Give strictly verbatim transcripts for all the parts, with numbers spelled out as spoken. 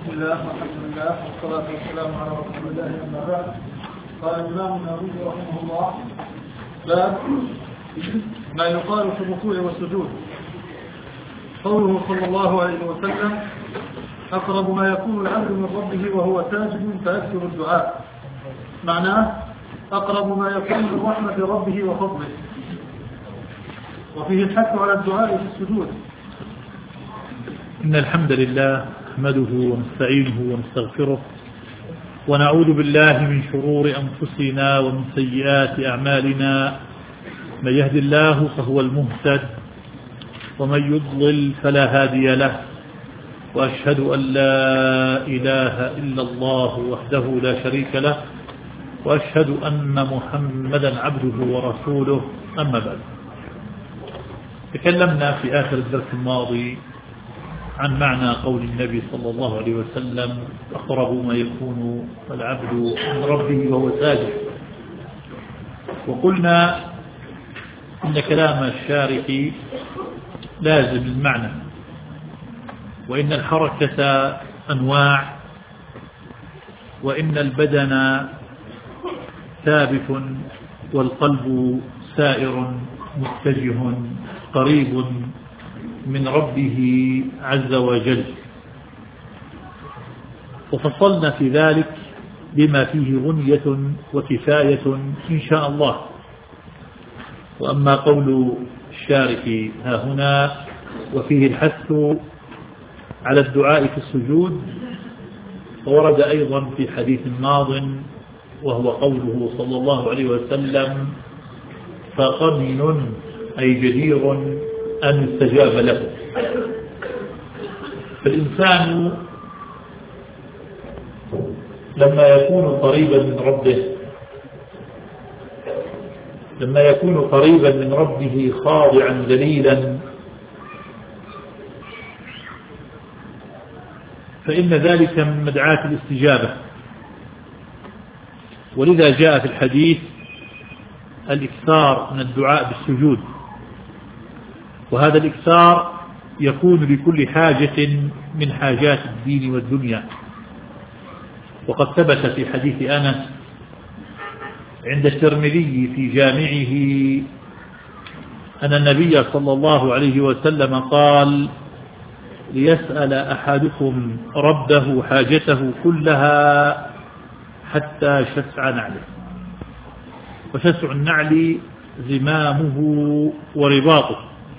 بسم الله والحمد لله والصلاة والسلام على رسول الله أما بعد. قال الإمام النووي رحمه الله: باب ما يقال في الركوع والسجود. قوله صلى الله عليه وسلم: أقرب ما يكون العبد من ربه وهو ساجد فيكثر الدعاء. معناه أقرب ما يكون من رحمة ربه وفضله. وفيه الحث على الدعاء في السجود. إن الحمد لله نحمده ونستعينه ونستغفره ونعوذ بالله من شرور أنفسنا ومن سيئات أعمالنا. من يهد الله فهو المهتد ومن يضلل فلا هادي له، وأشهد أن لا إله إلا الله وحده لا شريك له، وأشهد أن محمدا عبده ورسوله. أما بعد، تكلمنا في آخر الدرس الماضي عن معنى قول النبي صلى الله عليه وسلم: أقرب ما يكون العبد من ربه وهو ساجد. وقلنا إن كلام الشارح لازم المعنى، وإن الحركة أنواع، وإن البدن ثابت والقلب سائر متجه قريب من ربه عز وجل. وفصلنا في ذلك بما فيه غنية وكفاية إن شاء الله. وأما قول الشارح ها هنا: وفيه الحث على الدعاء في السجود، فورد أيضا في حديث ماض، وهو قوله صلى الله عليه وسلم: فقمن أي جدير أن يستجاب له. فالإنسان لما يكون قريبا من ربه لما يكون قريبا من ربه خاضعا ذليلا، فإن ذلك من مدعاة الاستجابة. ولذا جاء في الحديث الإكثار من الدعاء بالسجود، وهذا الإكثار يكون لكل حاجة من حاجات الدين والدنيا. وقد ثبت في حديث أنس عند الترمذي في جامعه أن النبي صلى الله عليه وسلم قال: ليسأل أحدكم ربه حاجته كلها حتى شسع نعله. وشسع النعل زمامه ورباطه.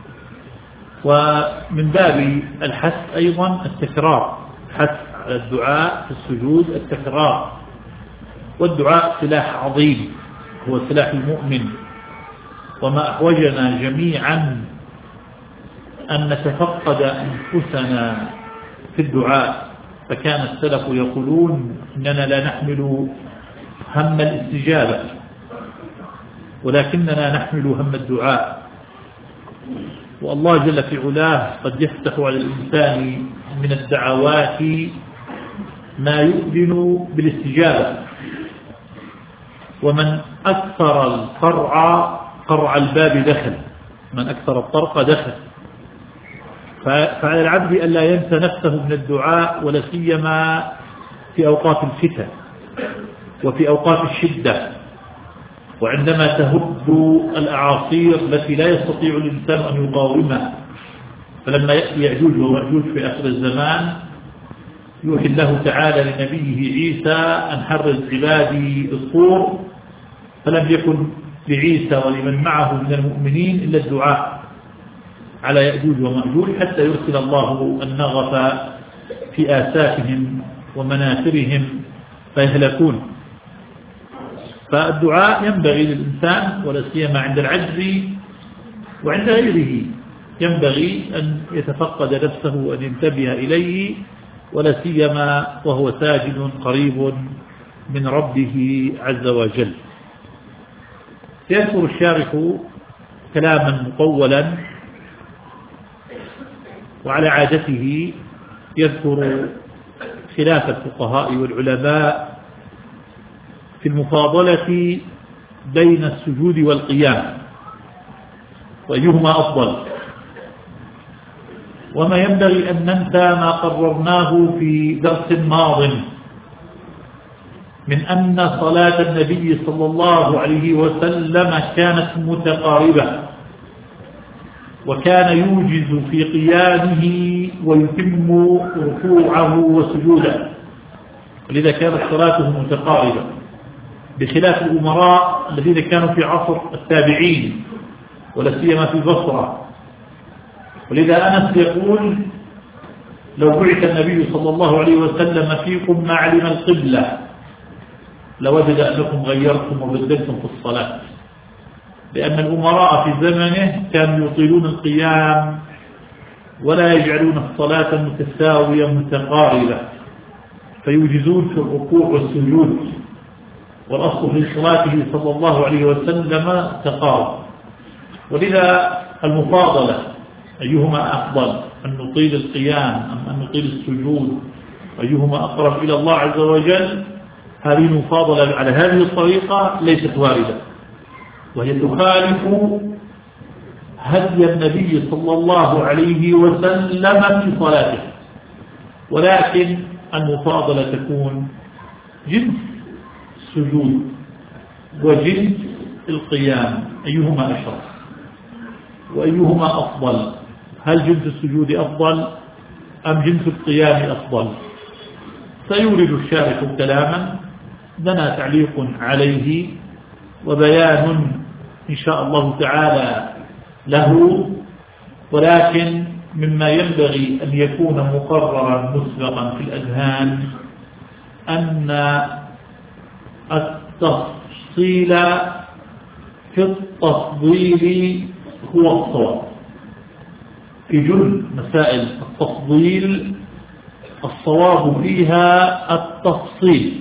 ومن باب الحث أيضا التكرار، الحث على الدعاء في السجود التكرار. والدعاء سلاح عظيم، هو سلاح المؤمن. وما أحوجنا جميعا أن نتفقد أنفسنا في الدعاء. فكان السلف يقولون: إننا لا نحمل هم الاستجابة، ولكننا نحمل هم الدعاء. والله جل في علاه قد يفتح على الإنسان من الدعوات ما يؤذن بالاستجابة. ومن أكثر القرع قرع الباب دخل، من أكثر الطرق دخل. فعلى العبد ألا ينسى نفسه من الدعاء، ولا سيما في أوقات الفتن وفي أوقات الشدة، وعندما تهب الأعاصير التي لا يستطيع الإنسان أن يقاومها. فلما يأتي يأجوج ومأجوج في آخر الزمان، يوحي الله تعالى لنبيه عيسى أن حرز عبادي الطور، فلم يكن لعيسى ولمن معه من المؤمنين إلا الدعاء على يأجوج ومأجوج، حتى يرسل الله النغف في آسافهم ومناثرهم فيهلكون. فالدعاء ينبغي للإنسان، ولا سيما عند العجز وعند غيره، ينبغي أن يتفقد نفسه وأن ينتبه إليه، ولا سيما وهو ساجد قريب من ربه عز وجل. يذكر الشارح كلاما مطولا، وعلى عادته يذكر خلاف الفقهاء والعلماء في المفاضلة بين السجود والقيام، وأيهما أفضل. وما ينبغي أن ننسى ما قررناه في درس ماض من أن صلاة النبي صلى الله عليه وسلم كانت متقاربة، وكان يوجز في قيامه ويتم ركوعه وسجوده، ولذا كانت صلاته متقاربة، بخلاف الأمراء الذين كانوا في عصر التابعين ولا سيما في البصرة. ولذا أنس يقول: لو بعث النبي صلى الله عليه وسلم فيكم ما علم القبلة لوجد أنكم غيرتم وبدلتم في الصلاة، لأن الأمراء في زمنه كانوا يطيلون القيام ولا يجعلون الصلاة متساوية متقاربة، فيوجزون في الركوع والسجود، والأصل في صلاته صلى الله عليه وسلم تقارب. ولذا المفاضلة أيهما أفضل، أن نطيل القيام أم أن نطيل السجود، أيهما أقرب إلى الله عز وجل، هذه المفاضلة على هذه الطريقة ليست واردة، وهي تخالف هدي النبي صلى الله عليه وسلم في صلاته. ولكن المفاضلة تكون جنس السجود وجنس القيام، أيهما أشرف وأيهما أفضل؟ هل جنس السجود أفضل أم جنس القيام أفضل؟ سيورد الشارح كلاما لنا تعليق عليه وبيان إن شاء الله تعالى له، ولكن مما ينبغي أن يكون مقررا مسبقا في الأذهان أن التفصيل في التفضيل هو الصواب. في جل مسائل التفضيل الصواب فيها التفصيل،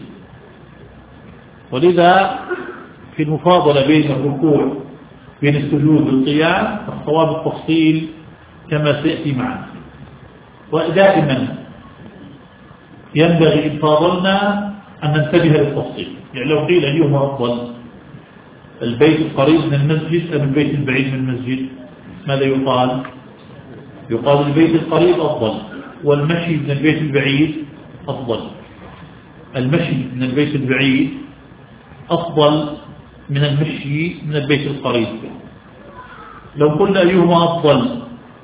ولذا في المفاضلة بين الركوع بين السجود والقيام الصواب التفصيل كما سيأتي معنا. ودائما ينبغي إن فاضلنا أن ننتبه للتفصيل، يعني لو قيل أيهما أفضل، البيت القريب من المسجد أم البيت البعيد من المسجد، ماذا يقال؟ يقال البيت القريب أفضل، والمشي من البيت البعيد أفضل. المشي من البيت البعيد أفضل من المشي من البيت القريب. لو قلنا أيهما أفضل،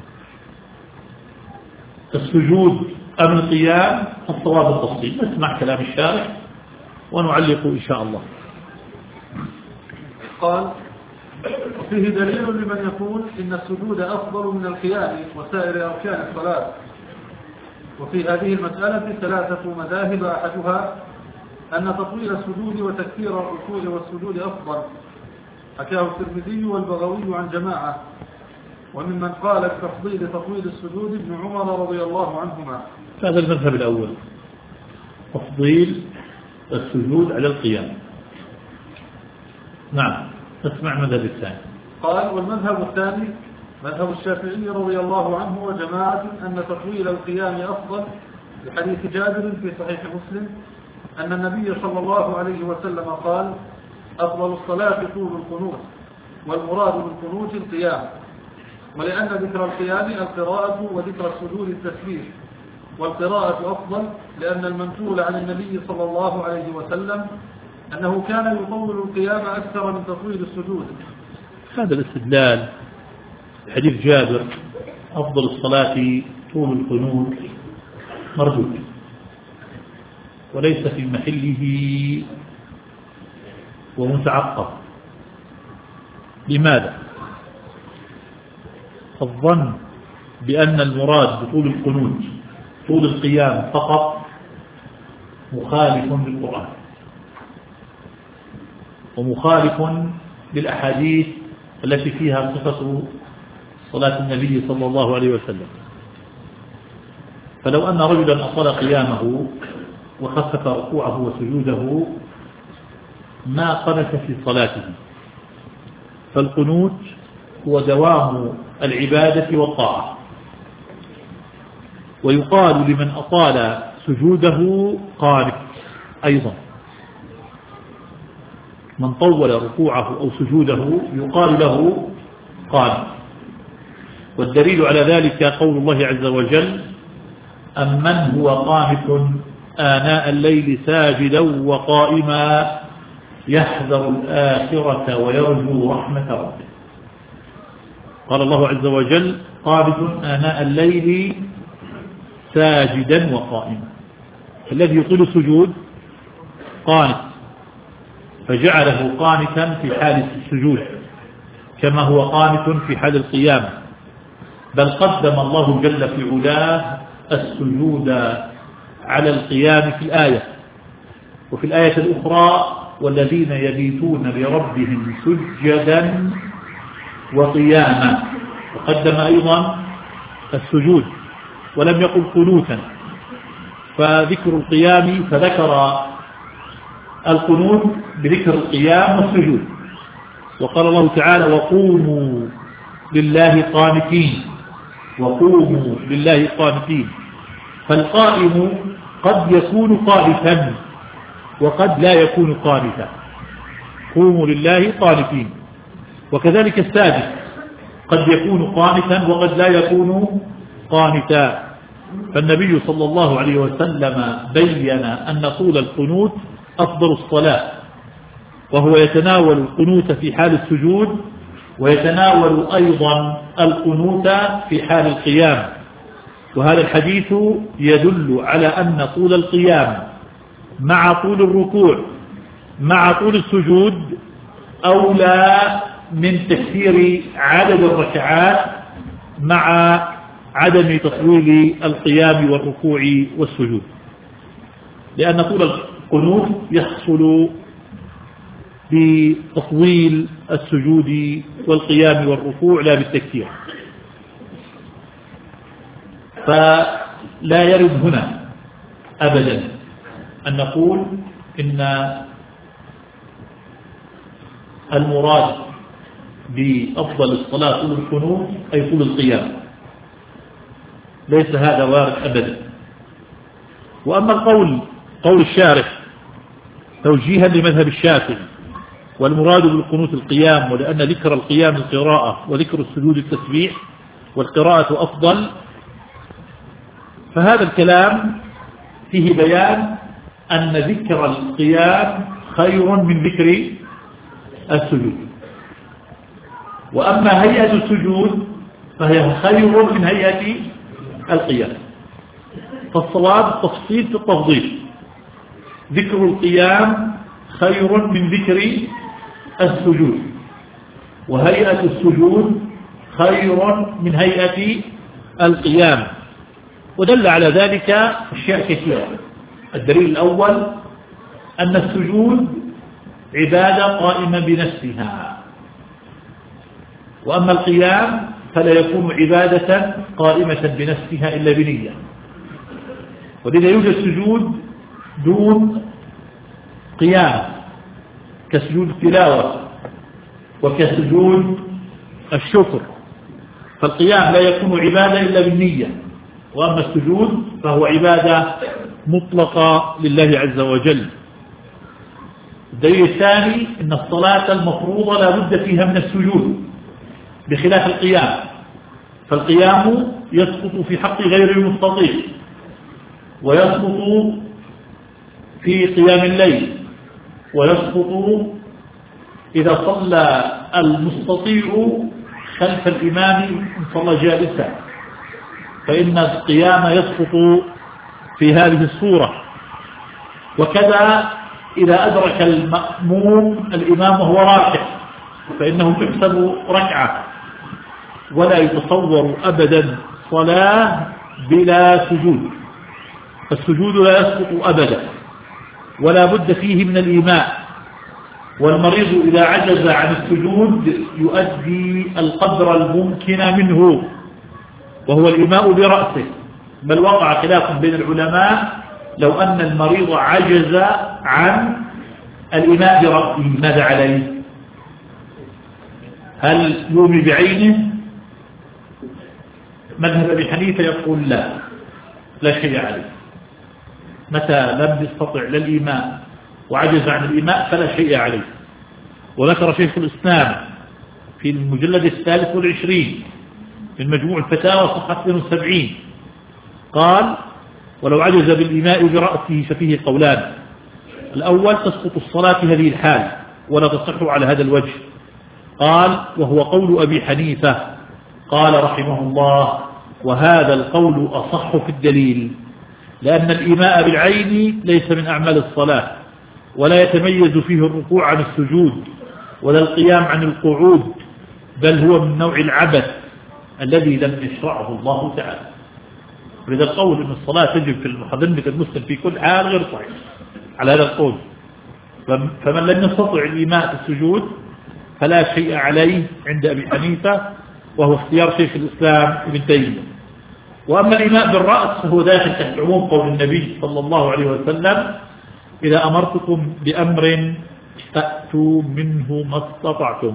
السجود أم القيام، الصواب التفصيل. نسمع كلام الشارح ونعلق إن شاء الله. قال: وفيه دليل لمن يقول إن السجود أفضل من القيام وسائر أركان الصلاة. وفي هذه المسألة ثلاثة مذاهب، أحدها أن تطويل السجود وتكثير الركوع والسجود أفضل، حكاه الترمذي والبغوي عن جماعة. وممن قال بتفضيل تطويل السجود ابن عمر رضي الله عنهما. هذا المذهب الأول، تفضيل السجود على القيام. نعم، نسمع المذهب الثاني. قال: والمذهب الثاني مذهب الشافعي رضي الله عنه وجماعة أن تطويل القيام أفضل، لحديث جابر في صحيح مسلم أن النبي صلى الله عليه وسلم قال: أفضل الصلاة طول القنوت، والمراد بالقنوت القيام. ولأن ذكر القيام القراءة وذكر السجود التسبيح، والقراءة أفضل لأن المنقول عن النبي صلى الله عليه وسلم أنه كان يطول القيام أكثر من تطويل السجود. هذا الاستدلال حديث جابر أفضل الصلاة طول القنوت مردود، وليس في محله ومتعقب. لماذا؟ الظن بأن المراد بطول القنوت طول القيام فقط مخالف للقرآن ومخالف للأحاديث التي فيها صفة صلاة النبي صلى الله عليه وسلم. فلو أن رجلا أطال قيامه وخفف ركوعه وسجوده ما قنت في صلاته. فالقنوت هو دوام العبادة والطاعة، ويقال لمن أطال سجوده قانت أيضا. من طول ركوعه أو سجوده يقال له قانت. والدليل على ذلك قول الله عز وجل: أمن هو قانت آناء الليل ساجدا وقائما يحذر الآخرة ويرجو رحمة ربه. قال الله عز وجل: قانت آناء الليل ساجدا وقائما. الذي يطيل السجود قانت، فجعله قانتا في حال السجود كما هو قانت في حال القيام، بل قدم الله جل في علاه السجود على القيام في الآية. وفي الآية الأخرى: والذين يبيتون لربهم سجدا وقياما، وقدم أيضا السجود ولم يقل قنوتا، فذكر القيام فذكر القنوت بذكر القيام والسجود. وقال الله تعالى: وقوموا لله قانتين، وقوموا لله قانتين. فالقائم قد يكون قانتا وقد لا يكون قانتا، قوموا لله قانتين. وكذلك الساجد قد يكون قانتا وقد لا يكون قانتا. فالنبي صلى الله عليه وسلم بين أن طول القنوت أفضل الصلاة، وهو يتناول القنوت في حال السجود ويتناول أيضا القنوت في حال القيام. وهذا الحديث يدل على أن طول القيام مع طول الركوع مع طول السجود أولى من تكثير عدد الركعات مع عدم تطويل القيام والركوع والسجود، لأن طول القنوت يحصل بتطويل السجود والقيام والركوع لا بالتكثير. فلا يرد هنا أبدا أن نقول إن المراد بأفضل الصلاة طول القنوت أي طول القيام، ليس هذا وارد أبدا. وأما القول قول الشارح توجيها لمذهب الشافعي، والمراد بالقنوت القيام، ولأن ذكر القيام القراءة وذكر السجود التسبيح والقراءة أفضل، فهذا الكلام فيه بيان أن ذكر القيام خير من ذكر السجود. وأما هيئة السجود فهي خير من هيئة القيام. فالصواب تفصيل في التفضيل، ذكر القيام خير من ذكر السجود، وهيئة السجود خير من هيئة القيام. ودل على ذلك أشياء كثيرة. الدليل الأول أن السجود عبادة قائمة بنفسها، وأما القيام فلا يكون عبادة قائمة بنفسها إلا بنية. ولذا يوجد سجود دون قيام كسجود التلاوة وكسجود الشكر، فالقيام لا يكون عبادة إلا بالنية، وأما السجود فهو عبادة مطلقة لله عز وجل. الدليل الثاني أن الصلاة المفروضة لا بد فيها من السجود بخلاف القيام، فالقيام يسقط في حق غير المستطيع، ويسقط في قيام الليل، ويسقط إذا صلى المستطيع خلف الإمام إن صلى جالسا، فإن القيام يسقط في هذه الصورة. وكذا إذا أدرك المأموم الإمام وهو راكع فإنه تحسب ركعة، ولا يتصور أبدا صلاة بلا سجود، فالسجود لا يسقط أبدا ولا بد فيه من الإيماء. والمريض إذا عجز عن السجود يؤدي القدر الممكن منه وهو الإيماء برأسه، بل وقع خلاف بين العلماء لو أن المريض عجز عن الإيماء برأسه ماذا عليه؟ هل يومي بعينه؟ مذهب أبي حنيفة يقول لا لا شيء عليه، متى لم يستطع للإيماء وعجز عن الإيماء فلا شيء عليه. وذكر شيخ الإسلام في المجلد الثالث والعشرين من مجموع الفتاوى صفحة اثنين وسبعين قال: ولو عجز بالإيماء برأسه ففيه قولان. الأول: تسقط الصلاة في هذه الحال ولا تصح على هذا الوجه. قال: وهو قول أبي حنيفة. قال رحمه الله: وهذا القول أصح في الدليل، لأن الإيماء بالعين ليس من أعمال الصلاة، ولا يتميز فيه الركوع عن السجود ولا القيام عن القعود، بل هو من نوع العبث الذي لم يشرعه الله تعالى. لذا القول أن الصلاة تجب في المحضنة المسلم في كل حال غير صحيح على هذا القول. فمن لم يستطع الإيماء في السجود فلا شيء عليه عند أبي حنيفة، وهو اختيار شيخ الإسلام ابن تيمية. وأما الإيماء بالرأس فهو داخل تحت عموم قول النبي صلى الله عليه وسلم: إذا أمرتكم بأمر فأتوا منه ما استطعتم.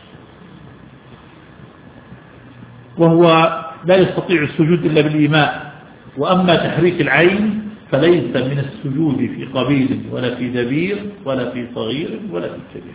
وهو لا يستطيع السجود إلا بالإيماء. وأما تحريك العين فليس من السجود في قبيل ولا في دبير ولا في صغير ولا في كبير.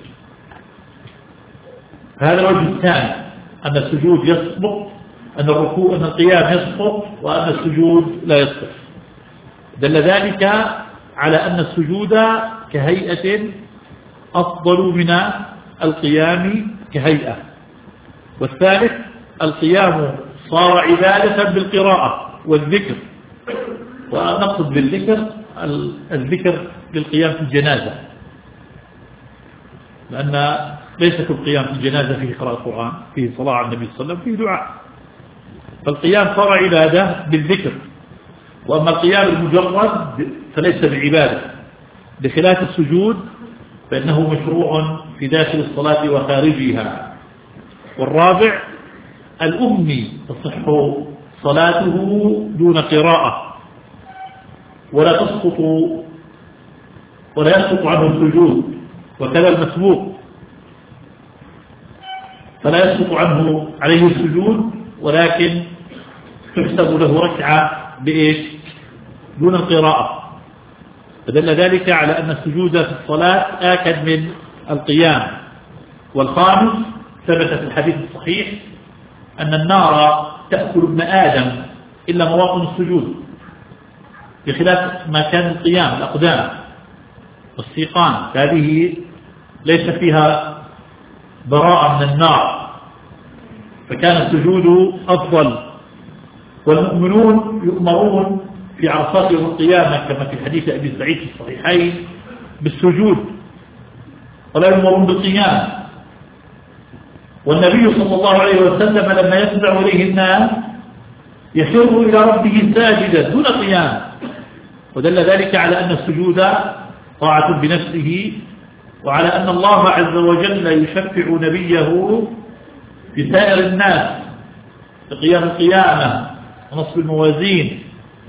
هذا الوجه الثاني، أن السجود يسقط، أن الركوع أن القيام يسقط، وأن السجود لا يسقط. دل ذلك على أن السجود كهيئة أفضل من القيام كهيئة. والثالث: القيام صار عبادة بالقراءة والذكر. ونقصد بالذكر الذكر للقيام في الجنازة، لأن ليس كل قيام في الجنازة فيه قراءة القرآن، فيه صلاة على النبي صلى الله عليه وسلم، فيه دعاء. فالقيام صار عبادة بالذكر. وأما القيام المجرد فليس بعبادة، بخلاف السجود فإنه مشروع في داخل الصلاة وخارجها. والرابع: الأمي تصح صلاته دون قراءة، ولا تسقط ولا يسقط عنه السجود، وكذا المسبوق فلا يسقط عنه عليه السجود، ولكن تحسب له ركعة بإيش؟ دون القراءة. فدل ذلك على أن السجود في الصلاة آكد من القيام. والخامس: ثبت في الحديث الصحيح أن النار تأكل ابن آدم إلا مواطن السجود، بخلاف ما كان القيام، الأقدام والسيقان، هذه ليس فيها براءة من النار، فكان السجود أفضل. والمؤمنون يؤمرون في عرصات يوم القيامة كما في حديث أبي سعيد في الصحيحين بالسجود، ولا يؤمرون بالقيام. والنبي صلى الله عليه وسلم لما يتبع إليه الناس يخر إلى ربه ساجدا دون قيام، ودل ذلك على أن السجود طاعة بنفسه، وعلى أن الله عز وجل يشفع نبيه في سائر الناس في قيام القيامة ونصب الموازين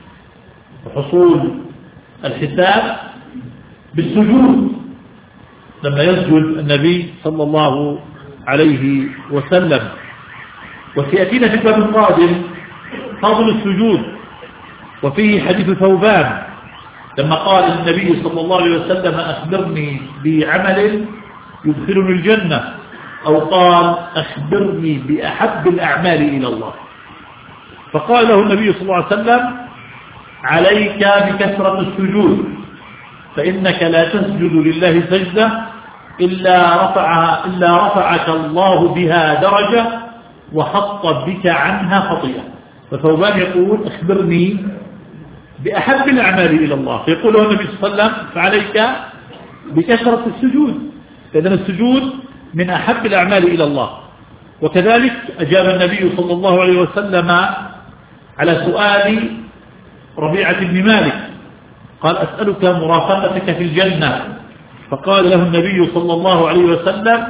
وحصول الحساب بالسجود لما يسجد النبي صلى الله عليه وسلم. وسيأتينا في الباب القادم فضل السجود، وفيه حديث ثوبان لما قال النبي صلى الله عليه وسلم: أخبرني بعمل يدخلني الجنة، أو قال: أخبرني بأحب الأعمال إلى الله. فقال له النبي صلى الله عليه وسلم: عليك بكثرة السجود، فإنك لا تسجد لله سجدة إلا رفعها إلا رفعك الله بها درجة وحط بك عنها خطيئة. فثوبان يقول: أخبرني بأحب الأعمال إلى الله، فيقول له النبي صلى الله عليه وسلم: فعليك بكثرة السجود. فإذن السجود من أحب الأعمال إلى الله. وكذلك أجاب النبي صلى الله عليه وسلم على سؤال ربيعة بن مالك، قال: أسألك مرافقتك في الجنة. فقال له النبي صلى الله عليه وسلم: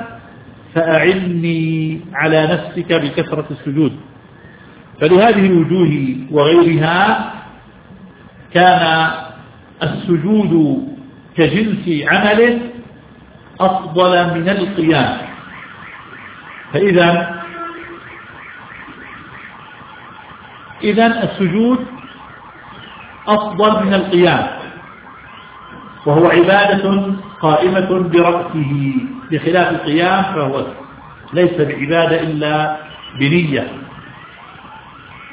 فأعني على نفسك بكثرة السجود. فلهذه الوجوه وغيرها كان السجود كجنس عمل أفضل من القيام. فإذا إذن السجود أفضل من القيام، وهو عبادة قائمة برأسه، بخلاف القيام فهو ليس بعبادة إلا بنية.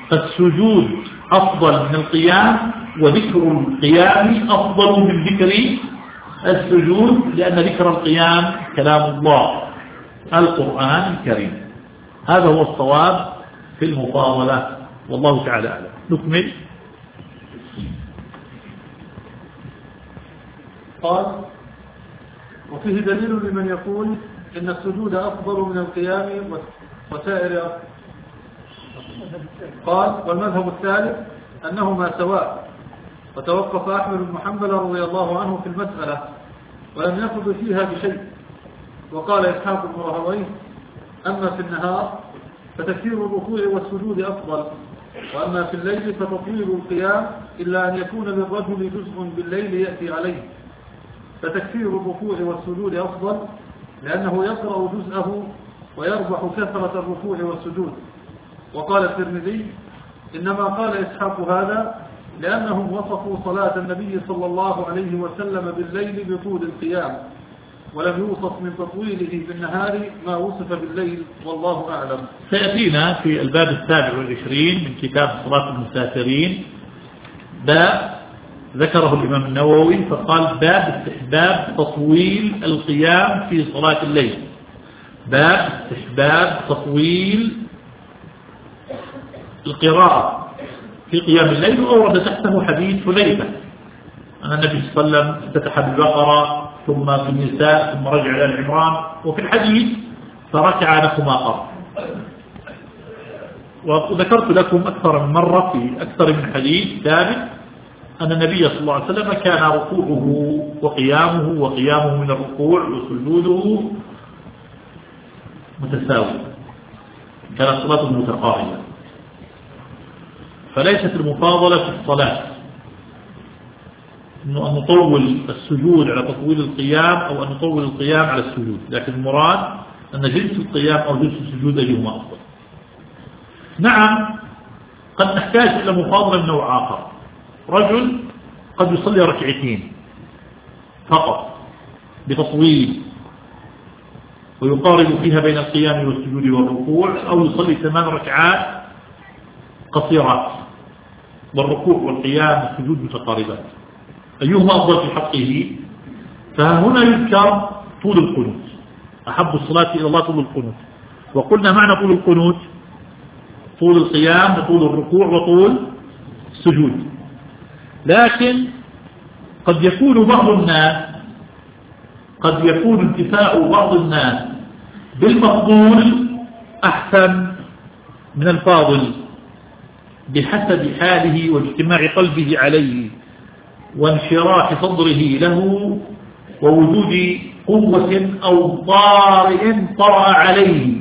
فالسجود أفضل من القيام، وذكر القيام أفضل من ذكر السجود، لأن ذكر القيام كلام الله القرآن الكريم. هذا هو الصواب في المفاضلة، والله تعالى أعلم. نكمل. قال: وفيه دليل لمن يقول إن السجود أفضل من القيام وسائر. قال: والمذهب الثالث أنهما سواء، وتوقف أحمد بن حنبل رضي الله عنه في المسألة ولم يقض فيها بشيء. وقال إسحاق بن راهويه: أما في النهار فتكثير الركوع والسجود أفضل، وأما في الليل فتطويل القيام، إلا أن يكون للرجل جزء بالليل يأتي عليه، فتكثير الركوع والسجود أفضل، لأنه يقرأ جزءه ويربح كثرة الركوع والسجود. وقال الترمذي: إنما قال إسحاق هذا لأنهم وصفوا صلاة النبي صلى الله عليه وسلم بالليل بطول القيام، ولم يوصف من تطويله بالنهار ما وصف بالليل، والله أعلم. سيأتينا في الباب السابع والعشرين من كتاب صلاة المسافرين باب ذكره الإمام النووي، فقال: باب استحباب تطويل القيام في صلاة الليل. باب استحباب تطويل القراءة في قيام الليل. وأورد تحته حديث حذيفة أن النبي صلى الله عليه وسلم افتتح بالبقرة ثم في النساء ثم رجع إلى العمران، وفي الحديث فركع نحو ما قرأ. وذكرت لكم أكثر من مرة في أكثر من حديث ثابت أن النبي صلى الله عليه وسلم كان ركوعه وقيامه وقيامه من الركوع وسجوده متساوي، كانت صلاته متقاربة. فليست المفاضلة في الصلاة أنه أن نطول السجود على تطويل القيام أو أن نطول القيام على السجود، لكن المراد أن جلس القيام أو جلس السجود أيهما أفضل. نعم، قد نحتاج إلى مفاضلة من نوع آخر. رجل قد يصلي ركعتين فقط بتطويل ويقارب فيها بين القيام والسجود والركوع، أو يصلي ثمان ركعات قصيرات والركوع والقيام والسجود متقاربات، أيهما أفضل في حقه؟ فهنا يذكر طول القنوت، أحب الصلاة إلى الله طول القنوت. وقلنا معنى طول القنوت طول القيام وطول الركوع وطول السجود. لكن قد يكون بعض الناس قد يكون انتفاع بعض الناس بالمفضول أحسن من الفاضل بحسب حاله واجتماع قلبه عليه وانشراح صدره له ووجود قوة أو طارئ طرأ عليه.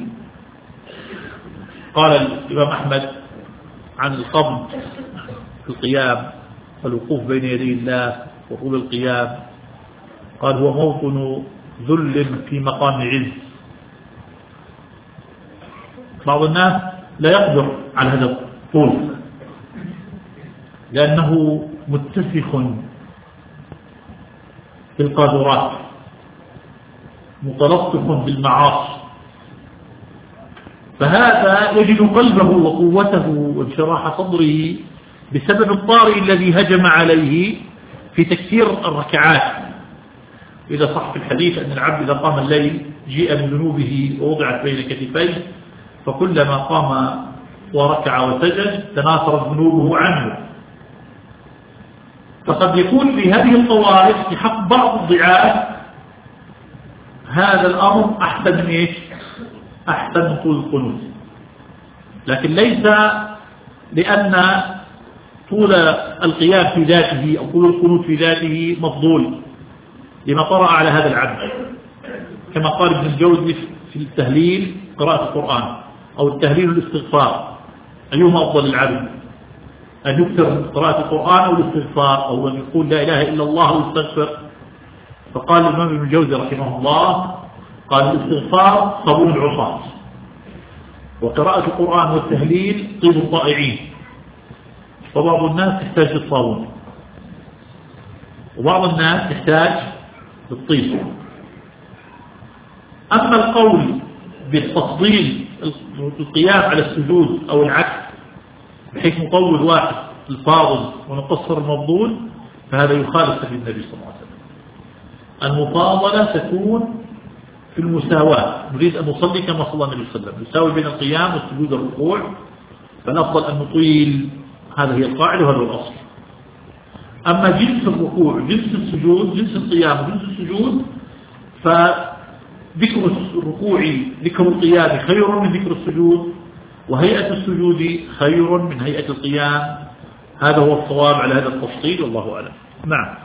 قال الإمام أحمد عن القبض في القيام والوقوف بين يدي الله وطول القيام، قال: هو موطن ذل في مقام عز. بعض الناس لا يقدر على هذا الطول لأنه متسخ بالقاذورات متلطف بالمعاصي، فهذا يجد قلبه وقوته وانشراح صدره بسبب الطارئ الذي هجم عليه في تكثير الركعات. إذا صح في الحديث أن العبد إذا قام الليل جيء من ذنوبه ووضعت بين كتفيه، فكلما قام وركع وسجد تناثرت ذنوبه عنه. فقد يكون في هذه الطوارئ في حق بعض الضعاف هذا الأمر أحسن من إيش؟ أحسن من طول القنوت، لكن ليس لأن طول القيام في ذاته أو طول القنوت في ذاته مفضول لما طرأ على هذا العبد، كما قال ابن الجوزي في التهليل قراءة القرآن أو التهليل الاستغفار، أيهما أفضل العبد؟ أن يكثر قراءة القرآن أو الاستغفار، أو أن يقول لا إله إلا الله ويستغفر؟ فقال الإمام ابن الجوزي رحمه الله، قال: الاستغفار صابون العصاة، وقراءة القرآن والتهليل طيب الطائعين. وبعض الناس يحتاج للصابون وبعض الناس يحتاج للطيب. أما القول بالتفضيل القيام على السجود أو العكس، بحيث نطول واحد الفاضل ونقصر المفضول، فهذا يخالف هدي النبي صلى الله عليه وسلم. المفاضلة تكون في المساواة، نريد أن نصلي كما صلى النبي صلى الله عليه وسلم، نساوي بين القيام والسجود والركوع، فالأفضل أن نطيل، هذا هي القاعدة وهذا الأصل. أما جنس الركوع، جنس السجود، جنس القيام وجنس السجود، فذكر الركوع ذكر القيام خير من ذكر السجود، وهيئة السجود خير من هيئة القيام. هذا هو الصواب على هذا التفصيل، والله أعلم. نعم.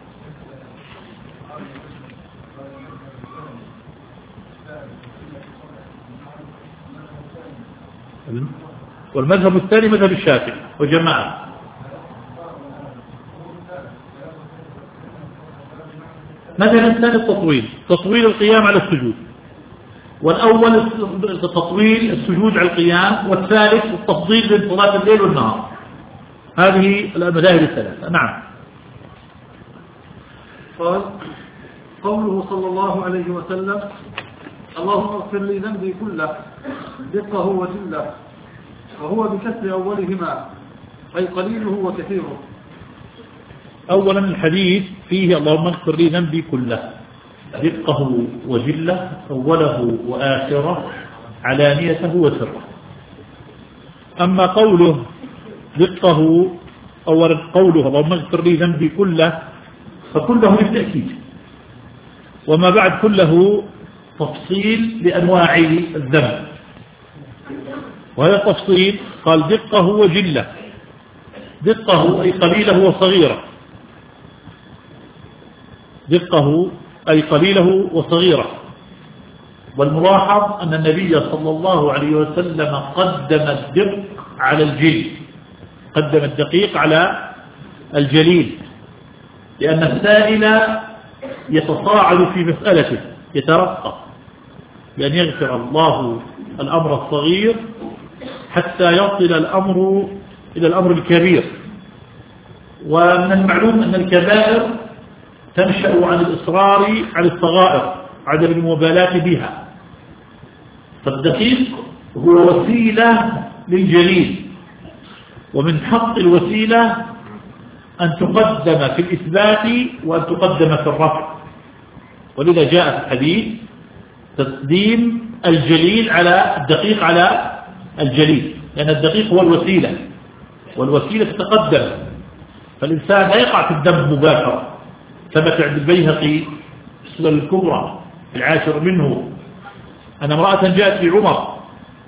والمذهب الثاني مذهب الشافعي وجماعة. مثلا الثاني التطويل، تطويل القيام على السجود، والأول تطويل السجود على القيام، والثالث التفضيل بين صلاة الليل والنهار. هذه المذاهب الثلاثة. نعم. قال قوله صلى الله عليه وسلم: اللهم اغفر لي ذنبي كله دقه وجله، وهو بكسر أولهما أي قليله وكثيره. أولا الحديث فيه اللهم اغفر لي ذنبي كله، دقه وجله، أوله وآخره، علانيته وسره. أما قوله دقه، أولا قوله اللهم اغفر لي ذنبي كله، فكله للتأكيد، وما بعد كله تفصيل لأنواع الذنب، وهذا التفصيل قال دقه وجله، دقه أي قليله وصغيره، دقه أي قليله وصغيره. والملاحظ أن النبي صلى الله عليه وسلم قدم الدق على الجلي، قدم الدقيق على الجليل، لأن السائل يتصاعد في مسألته، يترقى بأن يغفر الله الأمر الصغير حتى يصل الأمر إلى الأمر الكبير. ومن المعلوم أن الكبائر تنشأ عن الإصرار على الصغائر، عدم المبالاة بها، فالدقيق هو وسيلة للجليل، ومن حق الوسيلة أن تقدم في الإثبات وأن تقدم في الرفع، ولذا جاء في الحديث تقديم الجليل على الدقيق على الجليل، لأن الدقيق هو الوسيلة، والوسيلة تتقدم، فالإنسان لا يقع في الذنب مباشرة. ثبت عند البيهقي السنن الكبرى العاشر منه أن امرأة جاءت لعمر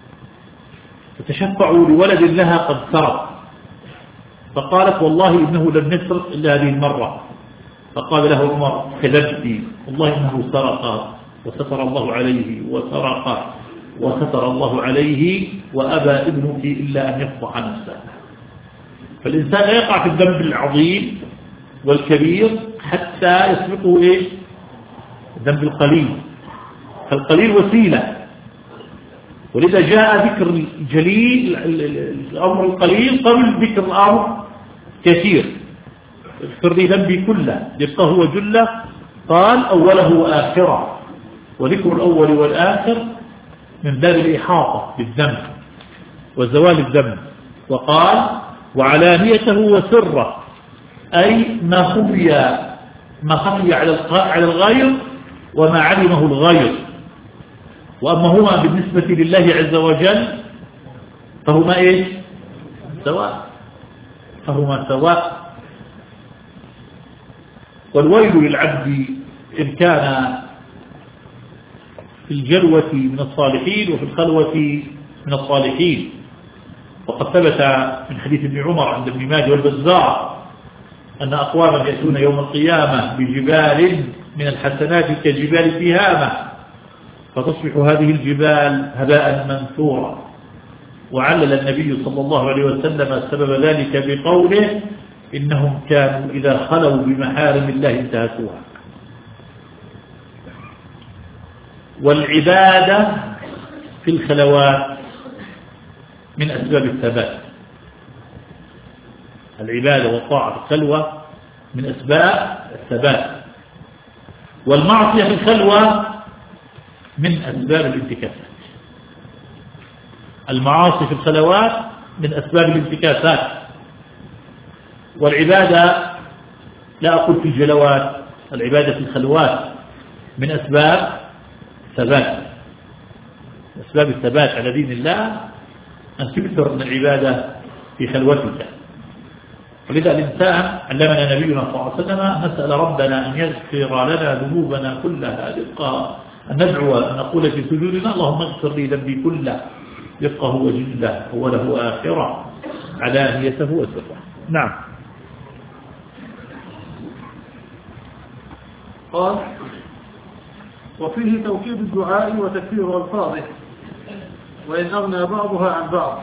فتشفعوا لولد لها قد سرق، فقالت والله إنه لم يسرق إلا هذه المرة، فقال له عمر كذبت، والله إنه سرق وستر الله عليه، وسرق وستر الله عليه، وأبى ابنك إلا أن يفضح نفسه. فالإنسان لا يقع في الذنب العظيم والكبير حتى يسبقه إيه؟ الذنب القليل، فالقليل وسيلة، ولذا جاء ذكر الجليل الأمر القليل قبل ذكر الأمر كثير. اغفر لي ذنبي كله دقه وجله، قال أوله وآخره، وذكر الأول والآخر من باب الإحاطة بالذنب وزوال الذنب. وقال وعلانيته وسره، أي ما خفي ما خفي على الغير وما علمه الغير. وأما هما بالنسبة لله عز وجل فهما إيش؟ سواء، فهما سواء. والويل للعبد إن كان في الجلوة من الصالحين وفي الخلوة من الصالحين. وقد ثبت من حديث ابن عمر عند ابن ماجه والبزار أن أقواما يأتون يوم القيامة بجبال من الحسنات كجبال تهامة، فتصبح هذه الجبال هباء منثورا. وعلل النبي صلى الله عليه وسلم سبب ذلك بقوله إنهم كانوا إذا خلوا بمحارم الله انتهكوها. والعبادة في الخلوات من أسباب الثبات، العبادة والطاعة في الخلوة من أسباب الثبات، والمعصية في الخلوة من أسباب الانتكاسات. المعاصي في الخلوات من أسباب الانتكاسات. والعبادة لا أقول في الجلوات، العبادة في الخلوات من أسباب ثبات أسباب الثبات على دين الله أن تكثر من العبادة في خلوتك. ولذا الإنسان علمنا نبينا صلى الله عليه وسلم نسأل ربنا أن يغفر لنا ذنوبنا كلها، دقة أن ندعو أن نقول في سجودنا اللهم اغفر لي ذنبي كله دقه وجله أوله وآخره علانيته وسره. نعم. قال وفيه توكيد الدعاء وتكثير ألفاظه وإن أغنى بعضها عن بعض.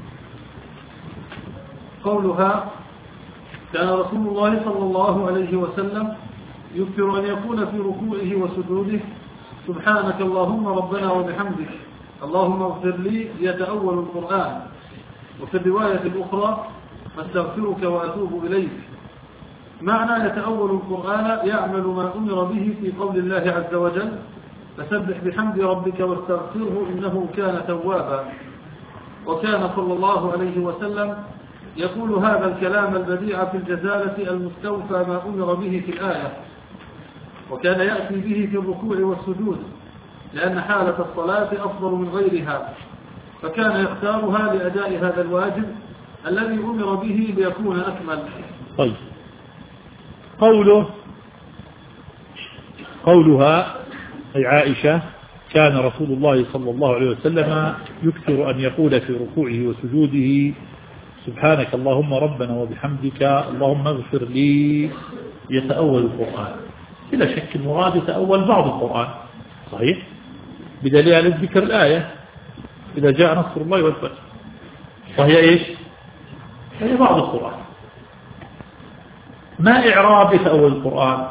قولها كان رسول الله صلى الله عليه وسلم يكثر أن يكون في ركوعه وسجوده سبحانك اللهم ربنا وبحمدك اللهم اغفر لي يتأول القرآن. وفي الرواية الأخرى أستغفرك وأتوب إليك. معنى يتأول القرآن يعمل ما أمر به في قول الله عز وجل فسبح بحمد ربك واستغفره إنه كان توابا. وكان صلى الله عليه وسلم يقول هذا الكلام البديع في الجزالة المستوفى ما أمر به في الآية، وكان يأتي به في الركوع والسجود لأن حالة الصلاة أفضل من غيرها، فكان يختارها لأداء هذا الواجب الذي أمر به ليكون أكمل. طيب قوله قولها أي عائشة كان رسول الله صلى الله عليه وسلم يكثر أن يقول في ركوعه وسجوده سبحانك اللهم ربنا وبحمدك اللهم اغفر لي يتأول القرآن. بلا شك المراد يتأول بعض القرآن صحيح بدليل ذكر الآية إذا جاء نصر الله والفتح، وهي إيش؟ هي بعض القرآن. ما إعراب يتأول القرآن؟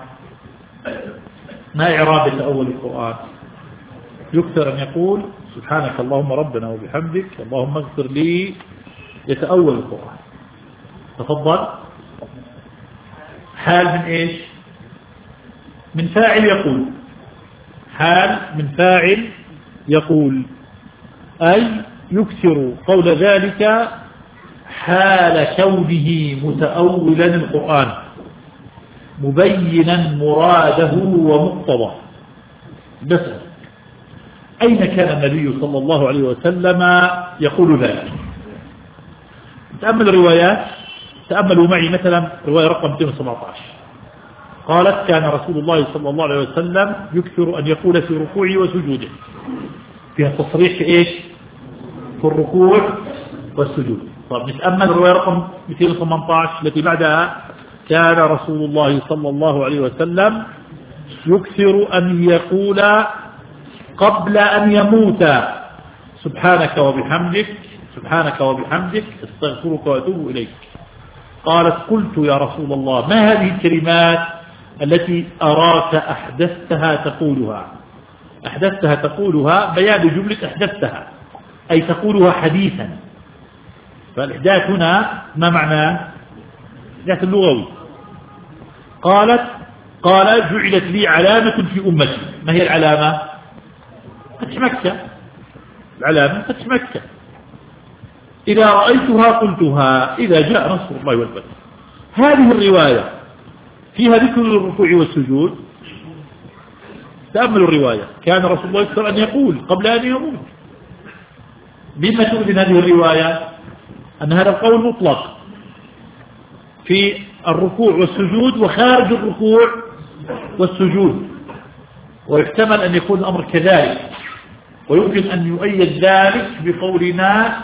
ما إعراب يتأول القرآن؟ يكثر أن يقول سبحانك اللهم ربنا وبحمدك اللهم اغفر لي يتأول القرآن. تفضل. حال من إيش؟ من فاعل يقول، حال من فاعل يقول، أي يكثر قول ذلك حال كونه متأولا القرآن مبينا مراده ومقتضاه. بس أين كان النبي صلى الله عليه وسلم يقول ذلك؟ تأمل الروايات، تأملوا معي مثلا رواية رقم مئتين وسبعة عشر قالت كان رسول الله صلى الله عليه وسلم يكثر أن يقول في ركوعه وسجوده، فيها تصريح في إيش؟ في الركوع والسجود. طب نتأمل الرواية رقم مئتين وثمانية عشر التي بعدها كان رسول الله صلى الله عليه وسلم يكثر أن يقول قبل أن يموت سبحانك وبحمدك سبحانك وبحمدك استغفرك وأتوب إليك. قالت قلت يا رسول الله ما هذه الكلمات التي أراك أحدثتها تقولها؟ أحدثتها تقولها بيان جملة أحدثتها أي تقولها حديثا. فالإحداث هنا ما معناه؟ إحداث اللغوي. قالت قال جعلت لي علامة في أمتي. ما هي العلامة؟ فتح مكة. العلامة فتح مكة إذا رأيتها قلتها إذا جاء نصر الله والفتح. هذه الرواية فيها ذكر الركوع والسجود. تأملوا الرواية كان رسول الله يكثر أن يقول قبل أن يموت. بما تؤذن هذه الرواية أن هذا القول مطلق في الركوع والسجود وخارج الركوع والسجود، ويحتمل أن يكون الأمر كذلك، ويمكن أن يؤيد ذلك بقولنا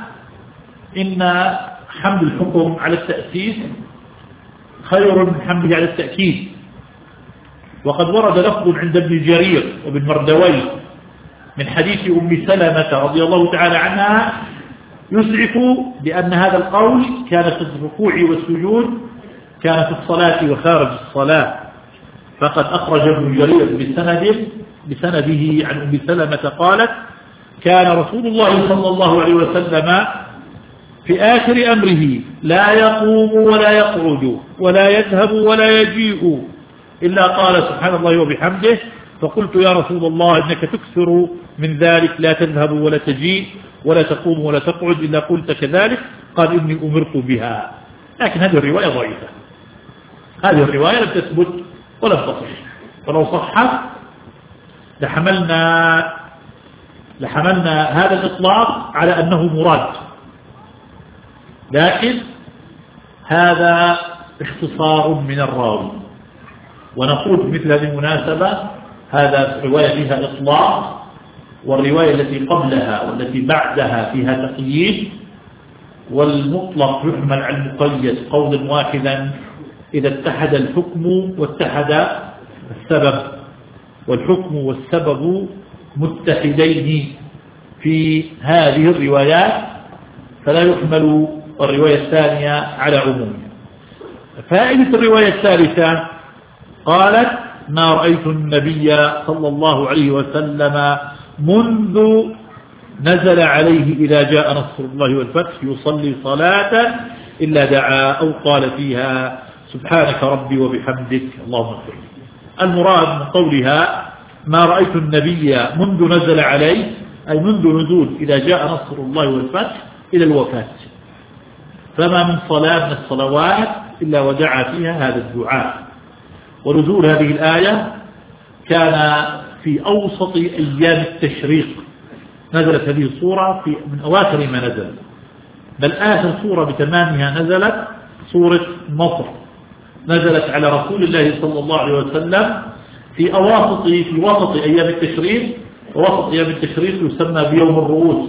إن حمل الحكم على التأسيس خير من حمله على التأكيد. وقد ورد لفظ عند ابن جرير وابن مردوي من حديث أم سلمة رضي الله تعالى عنها يسعف بأن هذا القول كان في الركوع والسجود كان في الصلاة وخارج الصلاة. فقد أخرج ابن جرير بسند بسنده عن أم سلمة قالت كان رسول الله صلى الله عليه وسلم في آخر أمره لا يقوم ولا يقعد ولا يذهب ولا يجيء إلا قال سبحان الله وبحمده. فقلت يا رسول الله إنك تكثر من ذلك لا تذهب ولا تجيء ولا تقوم ولا تقعد إلا قلت كذلك. قال إني أمرت بها، لكن هذه الرواية ضعيفة، هذه الرواية لم تثبت ولم تصح، ولو صحت لحملنا لحملنا هذا الإطلاق على أنه مراد، لكن هذا اختصار من الراوي. ونقول بمثل هذه المناسبة هذا رواية فيها إطلاق، والرواية التي قبلها والتي بعدها فيها تقييد، والمطلق يحمل على المقيد قولا واحدا إذا اتحد الحكم واتحد السبب، والحكم والسبب متحدين في هذه الروايات، فلا يحمل الرواية الثانية على عمومها. فائدة الرواية الثالثة قالت ما رأيت النبي صلى الله عليه وسلم منذ نزل عليه إذا جاء نصر الله والفتح يصلي صلاة إلا دعا أو قال فيها سبحانك ربي وبحمدك اللهم اغفر لي. المراد من قولها ما رأيت النبي منذ نزل عليه أي منذ نزول إذا جاء نصر الله والفتح إلى الوفاة، فما من صلاة من الصلوات إلا ودعا فيها هذا الدعاء. ونزول هذه الآية كان في أوسط أيام التشريق، نزلت هذه الصورة في من أواخر ما نزل، بل آخر صورة بتمامها نزلت سورة النصر، نزلت على رسول الله صلى الله عليه وسلم في أواسط في وسط أيام التشريق، ووسط أيام التشريق يسمى بيوم الرؤوس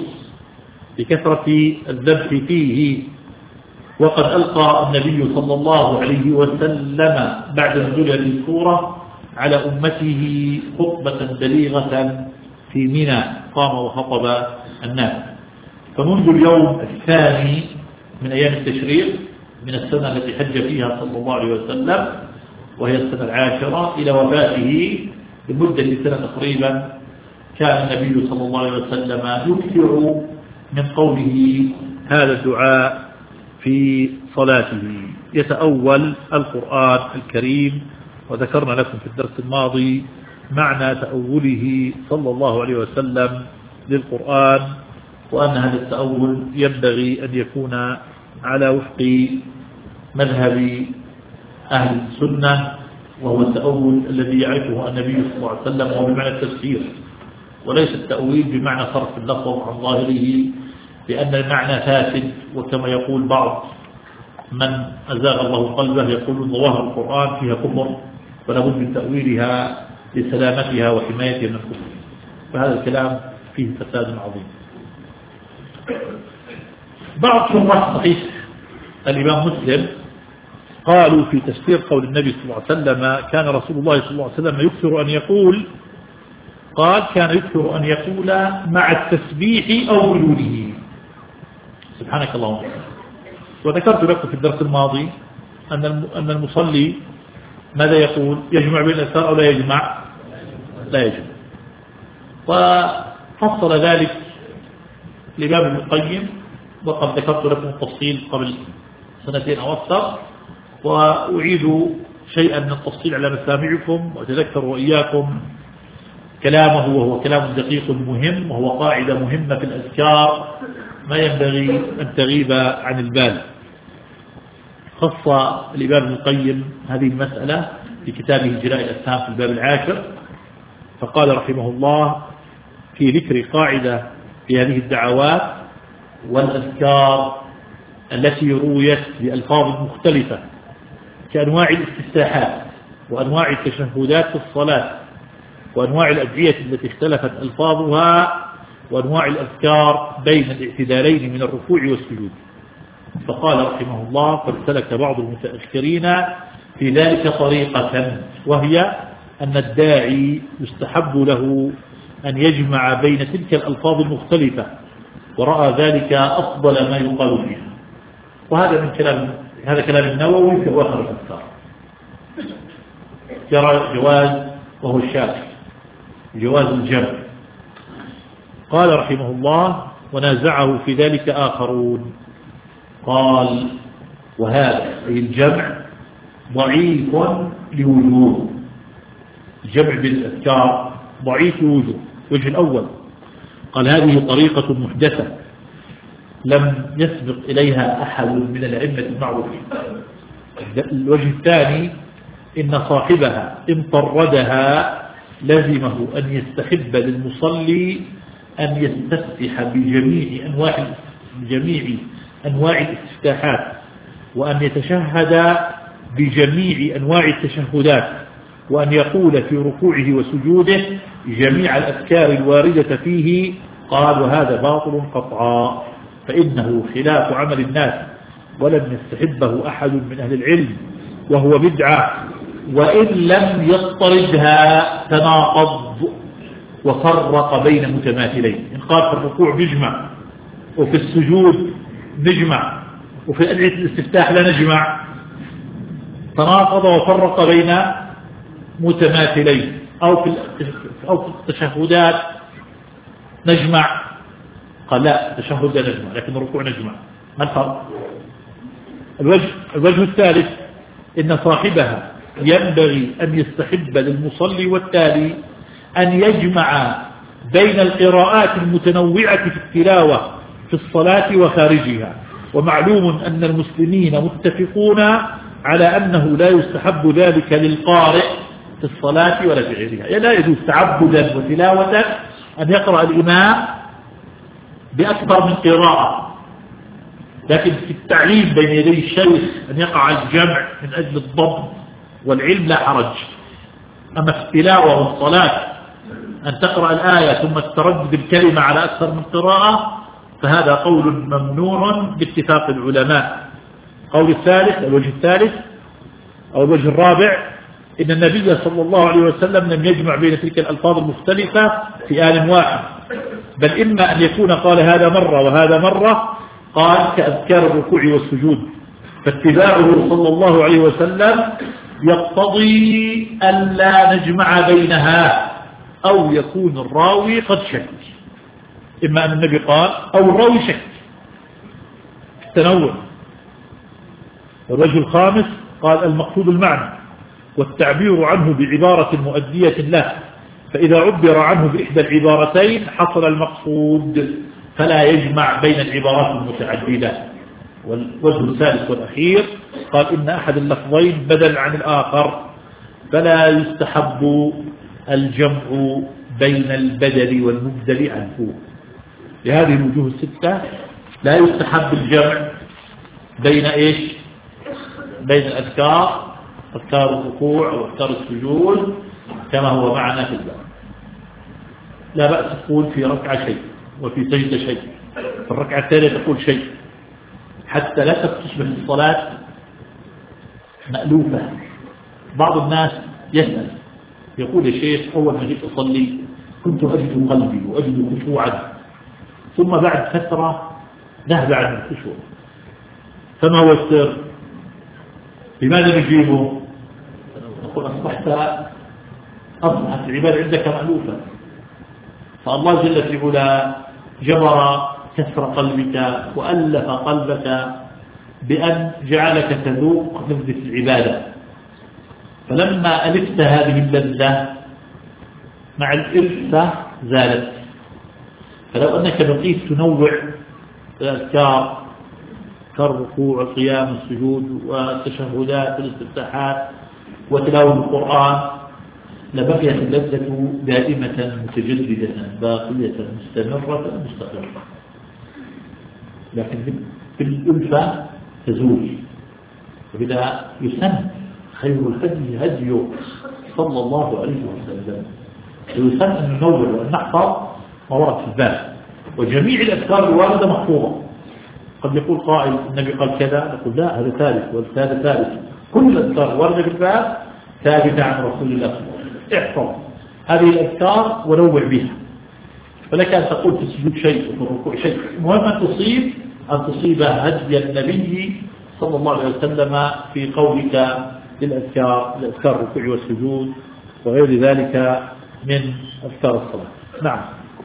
بكثرة الذبح فيه. وقد ألقى النبي صلى الله عليه وسلم بعد نزول هذه السورة على أمته خطبة بليغة في منى، قام وخطب الناس. فمنذ اليوم الثاني من أيام التشريق من السنة التي حج فيها صلى الله عليه وسلم وهي السنة العاشرة إلى وفاته لمدة سنة تقريبا، كان النبي صلى الله عليه وسلم يكثر من قوله هذا الدعاء في صلاته، يتأول القرآن الكريم. وذكرنا لكم في الدرس الماضي معنى تأوله صلى الله عليه وسلم للقرآن، وأن هذا التأول ينبغي أن يكون على وفق مذهب أهل السنة، وهو التأول الذي يعرفه النبي صلى الله عليه وسلم، وهو بمعنى التفسير، وليس التأويل بمعنى صرف اللفظ عن ظاهره لأن المعنى فاسد. وكما يقول بعض من أزاغ الله قلبه يقول ظواهر القرآن فيها كفر، فلا بد من تأويلها لسلامتها وحمايتها من الكفر، فهذا الكلام فيه فساد عظيم. بعض شراح صحيح الإمام مسلم قالوا في تفسير قول النبي صلى الله عليه وسلم كان رسول الله صلى الله عليه وسلم يكثر أن يقول، قال كان يكثر أن يقول مع التسبيح أو بدونه سبحانك اللهم وبحمدك. وذكرت لكم في الدرس الماضي أن أن المصلي ماذا يقول؟ يجمع بين الأذكار أو لا يجمع؟ لا يجمع. وفصل ذلك الإمام ابن القيم، وقد ذكرت لكم التفصيل قبل سنتين أو أكثر، وأعيد شيئا من التفصيل على مسامعكم، وأتذكر وإياكم كلامه، وهو كلام دقيق مهم، وهو قاعدة مهمة في الأذكار ما ينبغي أن تغيب عن البال. خص الإمام ابن القيم هذه المسألة في كتابه جلاء الأفهام في الباب العاشر، فقال رحمه الله في ذكر قاعدة في هذه الدعوات والأذكار التي رويت بألفاظ مختلفة كأنواع الاستفتاحات وأنواع التشهدات في الصلاة وأنواع الأدعية التي اختلفت ألفاظها وأنواع الأذكار بين الاعتدالين من الركوع والسجود. فقال رحمه الله قد سلك بعض المتأخرين في ذلك طريقة، وهي أن الداعي يستحب له أن يجمع بين تلك الألفاظ المختلفة، ورأى ذلك أفضل ما يقال فيها. وهذا من كلام هذا كلام النووي في أواخر الأذكار، يرى جواز وهو الشافعي جواز الجمع. قال رحمه الله ونازعه في ذلك آخرون، قال وهذا أي الجمع ضعيف لوجوه، الجمع بالأذكار ضعيف لوجوه. وجه الأول قال هذه طريقة محدثة لم يسبق إليها أحد من الأئمة المعروفين. الوجه الثاني إن صاحبها إن طردها لزمه أن يستحب للمصلي أن يستفتح بجميع أنواع بجميع أنواع الاستفتاحات، وأن يتشهد بجميع أنواع التشهدات، وأن يقول في ركوعه وسجوده جميع الأذكار الواردة فيه. قال وهذا باطل قطعا، فإنه خلاف عمل الناس ولم يستحبه أحد من أهل العلم، وهو بدعة، وإن لم يضطردها تناقض وفرق بين متماثلين. إن قال في الركوع نجمع، وفي السجود نجمع، وفي أدعية الاستفتاح لا نجمع، تناقض وفرق بين متماثلين. أو في أو في التشهدات نجمع، قال لا التشهد لا نجمع لكن الركوع نجمع. ما الفرق؟ الوجه, الوجه الثالث إن صاحبها ينبغي أن يستحب للمصلي والتالي أن يجمع بين القراءات المتنوعة في التلاوة في الصلاة وخارجها. ومعلوم أن المسلمين متفقون على أنه لا يستحب ذلك للقارئ في الصلاة ولا في غيرها. يعني لا يجوز تعبدا وتلاوة أن يقرأ الإمام بأكثر من قراءة، لكن في التعليم بين يدي الشيخ أن يقع الجمع من أجل الضبط والعلم لا حرج. أما في التلاوة والصلاة أن تقرأ الآية ثم تردد الكلمة على أكثر من قراءة فهذا قول ممنوع باتفاق العلماء. قول الثالث الوجه الثالث أو الوجه الرابع إن النبي صلى الله عليه وسلم لم يجمع بين تلك الألفاظ المختلفة في آن واحد، بل إما أن يكون قال هذا مرة وهذا مرة، قال كأذكار الركوع والسجود، فاتباعه صلى الله عليه وسلم يقتضي أن لا نجمع بينها، أو يكون الراوي قد شك، إما أن النبي قال أو الراوي شك التنوع. الوجه الخامس قال المقصود المعنى والتعبير عنه بعبارة مؤدية له، فإذا عبر عنه بإحدى العبارتين حصل المقصود، فلا يجمع بين العبارات المتعددة. والوجه الثالث والأخير قال إن أحد اللفظين بدل عن الآخر، فلا يستحب الجمع بين البدل والمبدل عنه. لهذه الوجوه الستة لا يستحب الجمع بين إيش؟ بين الأذكار، أذكار الركوع وأذكار السجود كما هو معنا في الباب. لا بأس تقول في ركعة شيء وفي سجدة شيء، في الركعة الثانية تقول شيء، حتى لا تصبح الصلاة مألوفة. بعض الناس يسأل يقول يا شيخ أول ما جيت أصلي كنت أجد قلبي وأجد خشوعا، ثم بعد فترة ذهب عن الخشوع، فما هو السر؟ لماذا نجيبه؟ نقول أصبحت أصبحت العبادة عندك مألوفة، فالله جل في علا جبر كسر قلبك وألف قلبك بأن جعلك تذوق لذة العبادة، فلما ألفت هذه اللذة مع الإلفة زالت. فلو أنك بقيت تنوع الأذكار كالركوع والقيام والسجود والتشهدات والاستفتاحات وتلاوة القرآن لبقيت اللذة دائمة متجددة باقية مستمرة مستقرة، لكن بالألفة تزول. وبذا يسن خير الهدي هدي صلى الله عليه وسلم، يسن أن ننور وأن نحفظ ما ورد في الباب، وجميع الأذكار الواردة محفوظة. قد يقول قائل النبي قال كذا، نقول لا هذا ثالث وهذا ثالث، كل الأذكار الواردة في الباب ثابتة عن رسول الله. احفظ هذه الأذكار ونوع بها، فلك أن تقول في السجود شيء وفي الركوع شيء، المهم أن تصيب أن تصيب هدي النبي صلى الله عليه وسلم في قولك للأذكار الأذكار الركوع والسجود وغير ذلك من أذكار الصلاة. نعم.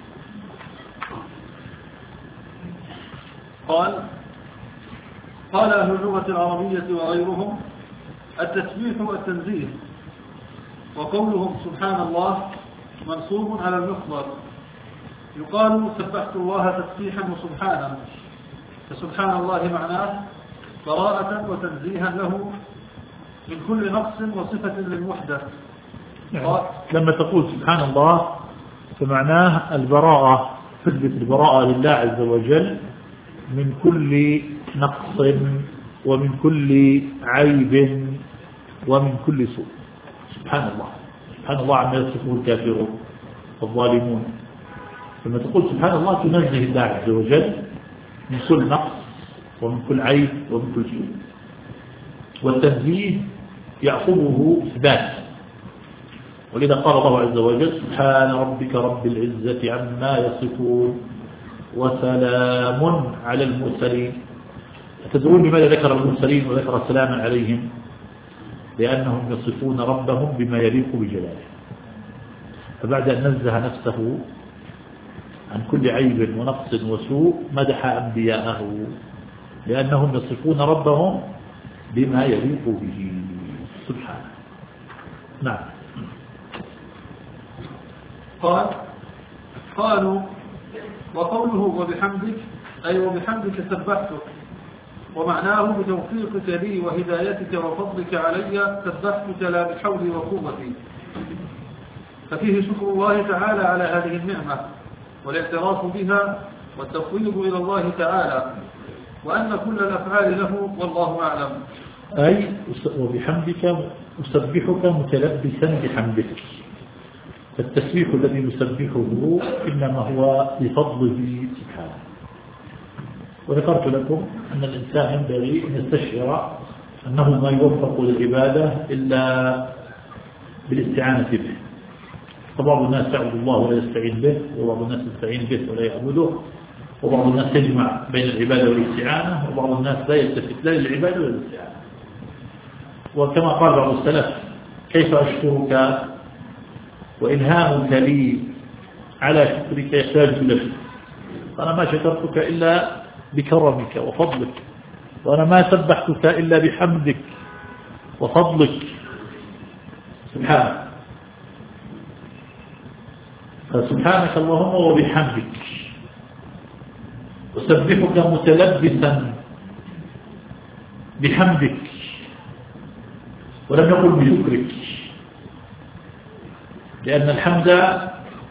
قال قال أهل اللغة العربية وغيرهم التسبيح والتنزيه، وقولهم سبحان الله منصوب على المصدر، يقال سبحت الله تسبيحا وسبحانا، فسبحان الله معناه براءة وتنزيها له من كل نقص وصفة للمحدث. يعني لما تقول سبحان الله فمعناه البراءة، تثبت البراءة لله عز وجل من كل نقص ومن كل عيب ومن كل سوء. سبحان الله، سبحان الله عما يصفه الكافرون والظالمون. لما تقول سبحان الله تنزه الله عز وجل من كل نقص ومن كل عيب ومن كل سوء. والتنزيه يعقبه إثبات، ولذا قال الله عز وجل سبحان ربك رب العزة عما يصفون وسلام على المرسلين. أتدرون لماذا ذكر المرسلين وذكر سلاما عليهم؟ لأنهم يصفون ربهم بما يليق بجلاله. فبعد أن نزه نفسه عن كل عيب ونقص وسوء مدح أنبياءه لأنهم يصفون ربهم بما يليق به سبحانه. نعم. قال قالوا وقوله وبحمدك أي وبحمدك سبحتك، ومعناه بتوفيقك لي وهدايتك وفضلك علي سبحتك لا بحولي وقوتي. ففيه شكر الله تعالى على هذه النعمة والاعتراف بها والتفويض إلى الله تعالى، وأن كل الأفعال له والله أعلم. أي وبحمدك أسبحك متلبسا بحمدك. فالتسبيح الذي نسبحه إنما هو بفضله سبحانه. وذكرت لكم أن الإنسان ينبغي أن يستشعر أنه ما يوفق للعبادة إلا بالاستعانة به. فبعض الناس يعبد الله ولا يستعين به، وبعض الناس يستعين به ولا يعبده، وبعض الناس يجمع بين العبادة والاستعانة، وبعض الناس لا يلتفت لا للعبادة ولا للاستعانة. وكما قال بعض السلف كيف أشكرك وإلهامك لي على شكرك يحتاج إلى شكر، أنا ما شكرتك إلا بكرمك وفضلك، وأنا ما سبحتك إلا بحمدك وفضلك سبحانك. فسبحانك اللهم وبحمدك أسبحك متلبسا بحمدك، ولم يقل بشكرك، لأن الحمد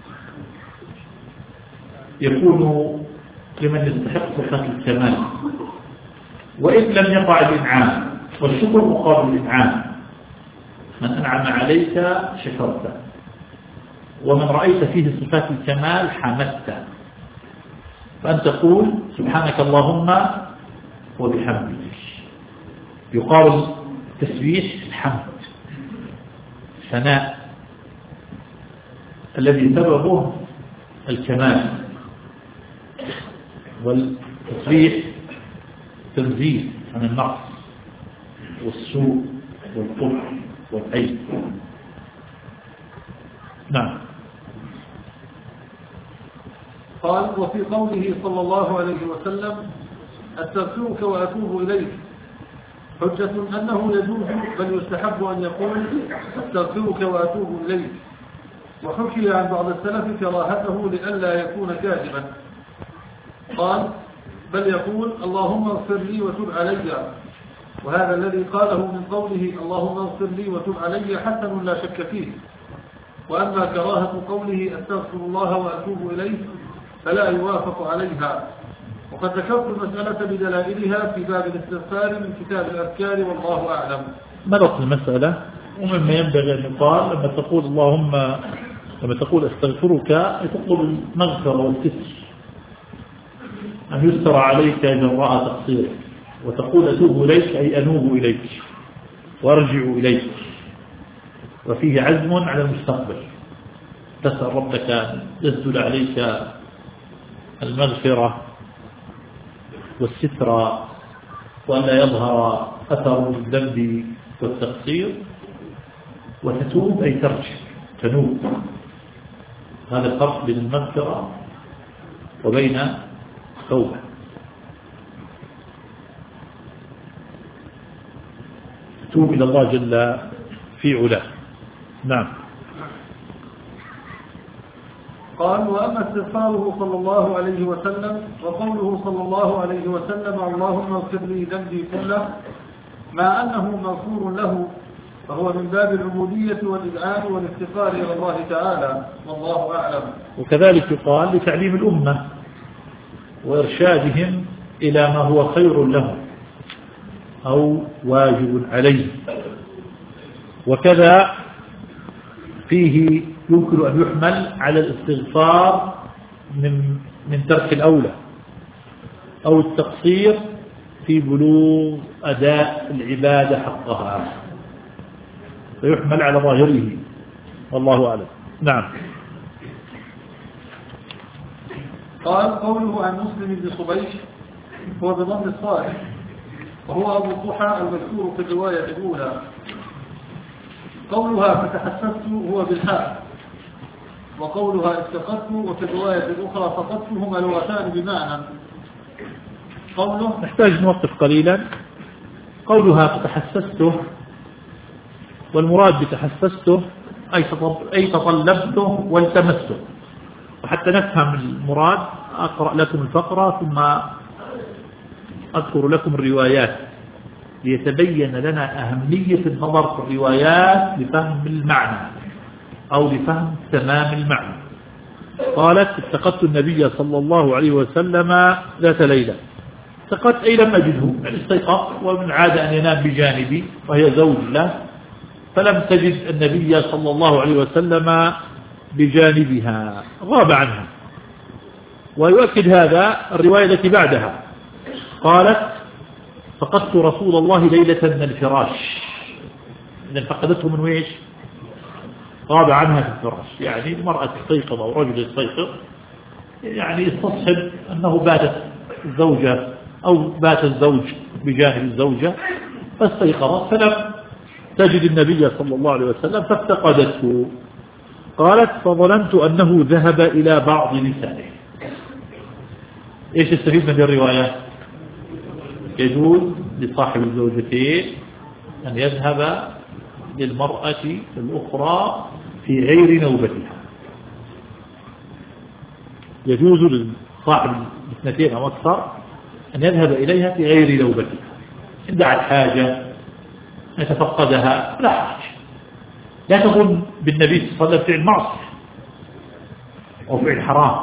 يكون لمن يستحق صفة الكمال وإن لم يقع الإنعام، والشكر مقابل الإنعام. من أنعم عليك شكرته، ومن رأيت فيه صفات الكمال حمدته. فأن تقول سبحانك اللهم وبحمدك، يقابل تسبيح الحمد ثناء الذي سببه الكمال، والتصريح تنزيه عن النقص والسوء والقبح والعيب. نعم. قال وفي قوله صلى الله عليه وسلم أستغفرك وأتوب إليك حجة أنه يجوز بل يستحب أن يقول أستغفرك وأتوب إليك، وحكي عن بعض السلف كراهته لئلا يكون كاذبا. قال بل يقول اللهم اغفر لي وتب علي، وهذا الذي قاله من قوله اللهم اغفر لي وتب علي حسن لا شك فيه. وأما كراهة قوله أستغفر الله وأتوب إليه فلا يوافق عليها، وقد ذكرت المسألة بدلائلها في باب الاستغفار من كتاب الأذكار والله أعلم. مرت المسألة، ومما ينبغي أن يقال لما تقول اللهم لما تقول أستغفرك تطلب المغفرة والستر، أن يستر عليك جراء تقصيرك، وتقول أتوب إليك أي أنوب إليك وأرجع إليك، وفيه عزم على المستقبل. تسأل ربك أن يسدل عليك المغفرة والستر، وأن لا يظهر أثر الذنب والتقصير، وتتوب أي ترجع تنوب. هذا الفرق بين المغفرة وبين التوبة. تتوب إلى الله جل في علاه. نعم. قال وأما استغفاره صلى الله عليه وسلم وقوله صلى الله عليه وسلم اللهم اغفر لي ذنبي كله مع أنه مغفور له فهو من باب العبودية والإذعان والافتقار إلى الله تعالى والله أعلم. وكذلك يقال لتعليم الأمة وإرشادهم إلى ما هو خير لهم أو واجب عليه. وكذا فيه يمكن أن يحمل على الاستغفار من من ترك الأولى أو التقصير في بلوغ أداء العبادة حقها، فيحمل على ظاهره والله أعلم. نعم. قال قوله عن مسلم بن صبيح هو بضم الصالح وهو أبو الضحى المذكور في الرواية الأولى. قولها فتحسست هو بالحاء، وقولها استقدت وفي الرواية الأخرى فقدت هما لغتان بمعنى. قوله نحتاج نوقف قليلا. قولها فتحسسته والمراد بتحسسته أي تطلبته والتمسته. وحتى نفهم المراد أقرأ لكم الفقرة ثم أذكر لكم الروايات ليتبين لنا أهمية النظر في الروايات لفهم المعنى أو لفهم تمام المعنى. قالت اتقدت النبي صلى الله عليه وسلم ذات ليلة. اتقدت أي لم أجده، يعني استيقظ ومن عاد أن ينام بجانبي وهي زوج له، فلم تجد النبي صلى الله عليه وسلم بجانبها، غاب عنها. ويؤكد هذا الرواية التي بعدها، قالت فقدت رسول الله ليلة من الفراش. إذن فقدته من ويش؟ غاب عنها في الفراش، يعني المرأة تستيقظ أو رجل يستيقظ يعني يستصحب أنه باتت الزوجة أو بات الزوج بجانب الزوجة، فاستيقظت فلم تجد النبي صلى الله عليه وسلم فافتقدته. قالت فظننت أنه ذهب إلى بعض نسائه. إيش يستفيد من الرواية؟ يجوز لصاحب الزوجتين أن يذهب للمرأة الأخرى في غير نوبتها. يجوز لصاحب الاثنتين أو أكثر أن يذهب إليها في غير نوبتها إن دعت حاجة يتفقدها لا حاجة. لا تظن بالنبي صلى الله عليه وسلم فعل معصية أو فعل حرام.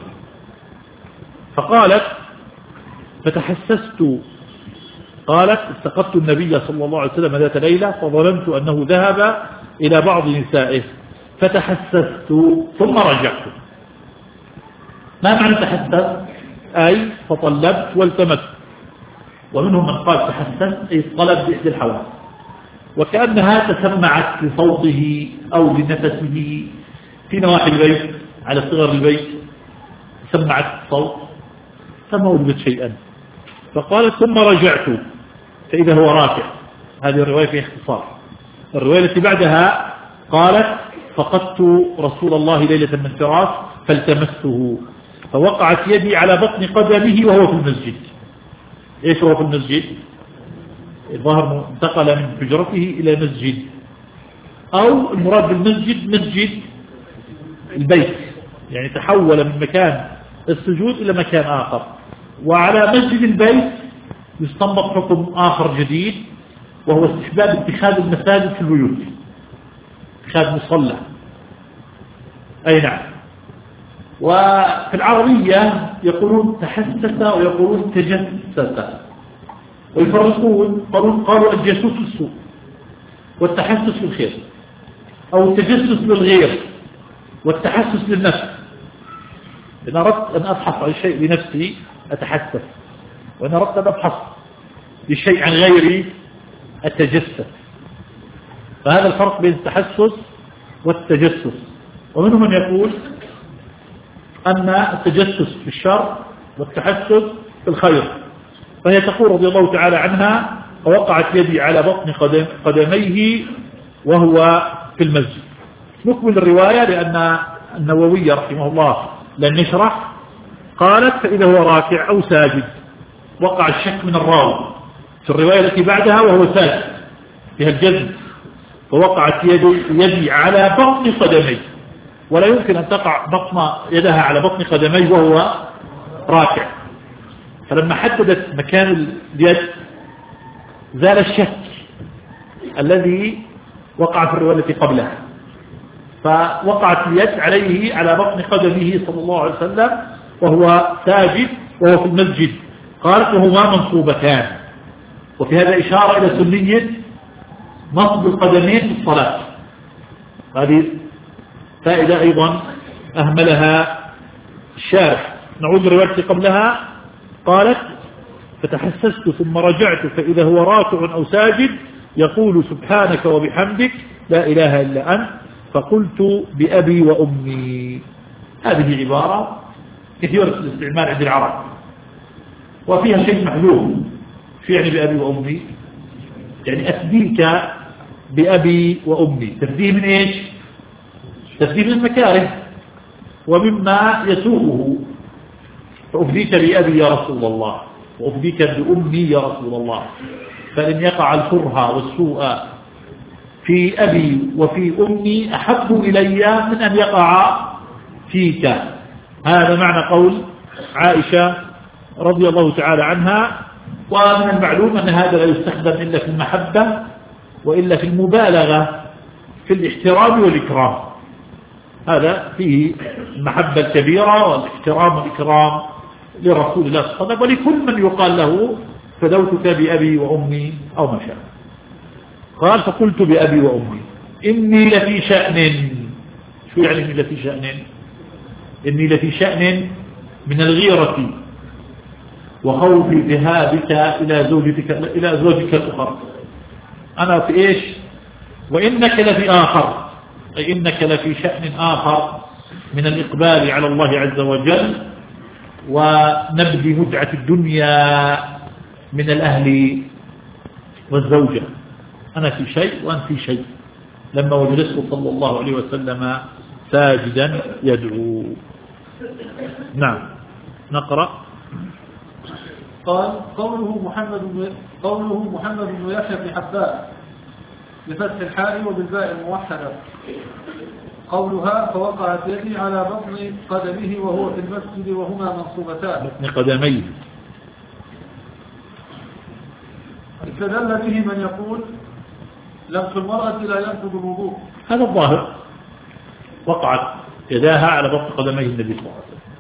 فقالت فتحسست، قالت استقبت النبي صلى الله عليه وسلم ذات ليلة فظننت أنه ذهب إلى بعض نسائه فتحسست ثم رجعت. ما معنى تحسست؟ أي فطلبت والتمست. ومنهم من قال تحسست أي طلب بإحدى الحواس، وكأنها تسمعت لصوته أو لنفسه في نواحي البيت على صغر البيت، سمعت الصوت فما وجدت شيئا، فقالت ثم رجعت فإذا هو راكع. هذه الرواية في اختصار. الرواية التي بعدها قالت فقدت رسول الله ليلة من فراش فالتمسته فوقعت يدي على بطن قدمه وهو في المسجد. ايش هو في المسجد؟ الظاهر انتقل من حجرته إلى مسجد، أو المراد بالمسجد مسجد البيت، يعني تحول من مكان السجود إلى مكان آخر. وعلى مسجد البيت يستنبط حكم آخر جديد، وهو استحباب اتخاذ المساجد في البيوت، اتخاذ مصلى. أي نعم. وفي العربية يقولون تحسس ويقولون تجسس، ويفرقون قالوا الجاسوس السوء والتحسس للخير، أو التجسس للغير والتحسس للنفس. إن أردت أن أبحث عن شيء لنفسي أتحسس، وإن أردت أن أبحث لشيء عن غيري أتجسس. فهذا الفرق بين التحسس والتجسس. ومنهم من يقول أن التجسس في الشر والتحسس في الخير. فهي تقول رضي الله تعالى عنها فوقعت يدي على بطن قدم قدميه وهو في المسجد. نكمل الرواية لأن النووي رحمه الله لن يشرح. قالت فإذا هو راكع أو ساجد. وقع الشك من الراوي في الرواية التي بعدها وهو ساجد فيها الجزم، فوقعت يدي, يدي على بطن قدميه ولا يمكن أن تقع بطن يدها على بطن قدميه وهو راكع. فلما حددت مكان اليد زال الشك الذي وقع في الرواية التي قبلها، فوقعت اليد عليه على بطن قدمه صلى الله عليه وسلم وهو ساجد وهو في المسجد. قالت وهما منصوبتان، وفي هذا إشارة إلى سنية نصب القدمين في الصلاة. هذه فائدة أيضا أهملها الشارح. نعود للرواية قبلها. قالت فتحسست ثم رجعت فإذا هو راكع أو ساجد يقول سبحانك وبحمدك لا إله إلا أنت، فقلت بأبي وأمي. هذه عبارة كثيرة الاستعمال عند العرب وفيها شيء محذوف. في يعني بأبي وأمي يعني أفديك بأبي وأمي. تفديه من إيش؟ تفديه من المكاره ومما يسوءه. فأفديك بأبي يا رسول الله وأفديك بأمي يا رسول الله. فلن يقع الكره والسوء في أبي وفي أمي أحب إلي من أن يقع فيك. هذا معنى قول عائشة رضي الله تعالى عنها. ومن المعلوم أن هذا لا يستخدم إلا في المحبة وإلا في المبالغة في الاحترام والإكرام. هذا فيه المحبة الكبيرة والاحترام والإكرام لرسول الله صلى الله عليه وسلم ولكل من يقال له فدوتك بأبي وأمي أو ما شاء. قال فقلت بأبي وأمي إني لفي شأن. شو يعني إني لفي شأن؟ إني لفي شأن من الغيرة وخوف ذهابك إلى زوجتك إلى زوجك الأخرى. أنا في إيش؟ وإنك لفي آخر، أي إنك لفي شأن آخر من الإقبال على الله عز وجل ونبذ متعة الدنيا من الأهل والزوجة. أنا في شيء وأنت في شيء. لما وجلسه صلى الله عليه وسلم ساجدا يدعو. نعم نقرأ. قال قوله محمد بن قوله محمد بن يحيى بن حبان بفتح الحاء وبالباء الموحدة. قولها فوقعت يدي على بطن قدمه وهو في المسجد وهما منصوبتان. بطن قدميه. استدل به من يقول لمس المرأة لا ينقض الوضوء. هذا الظاهر. وقعت يداها على بطن قدميه النبي صلى الله عليه وسلم،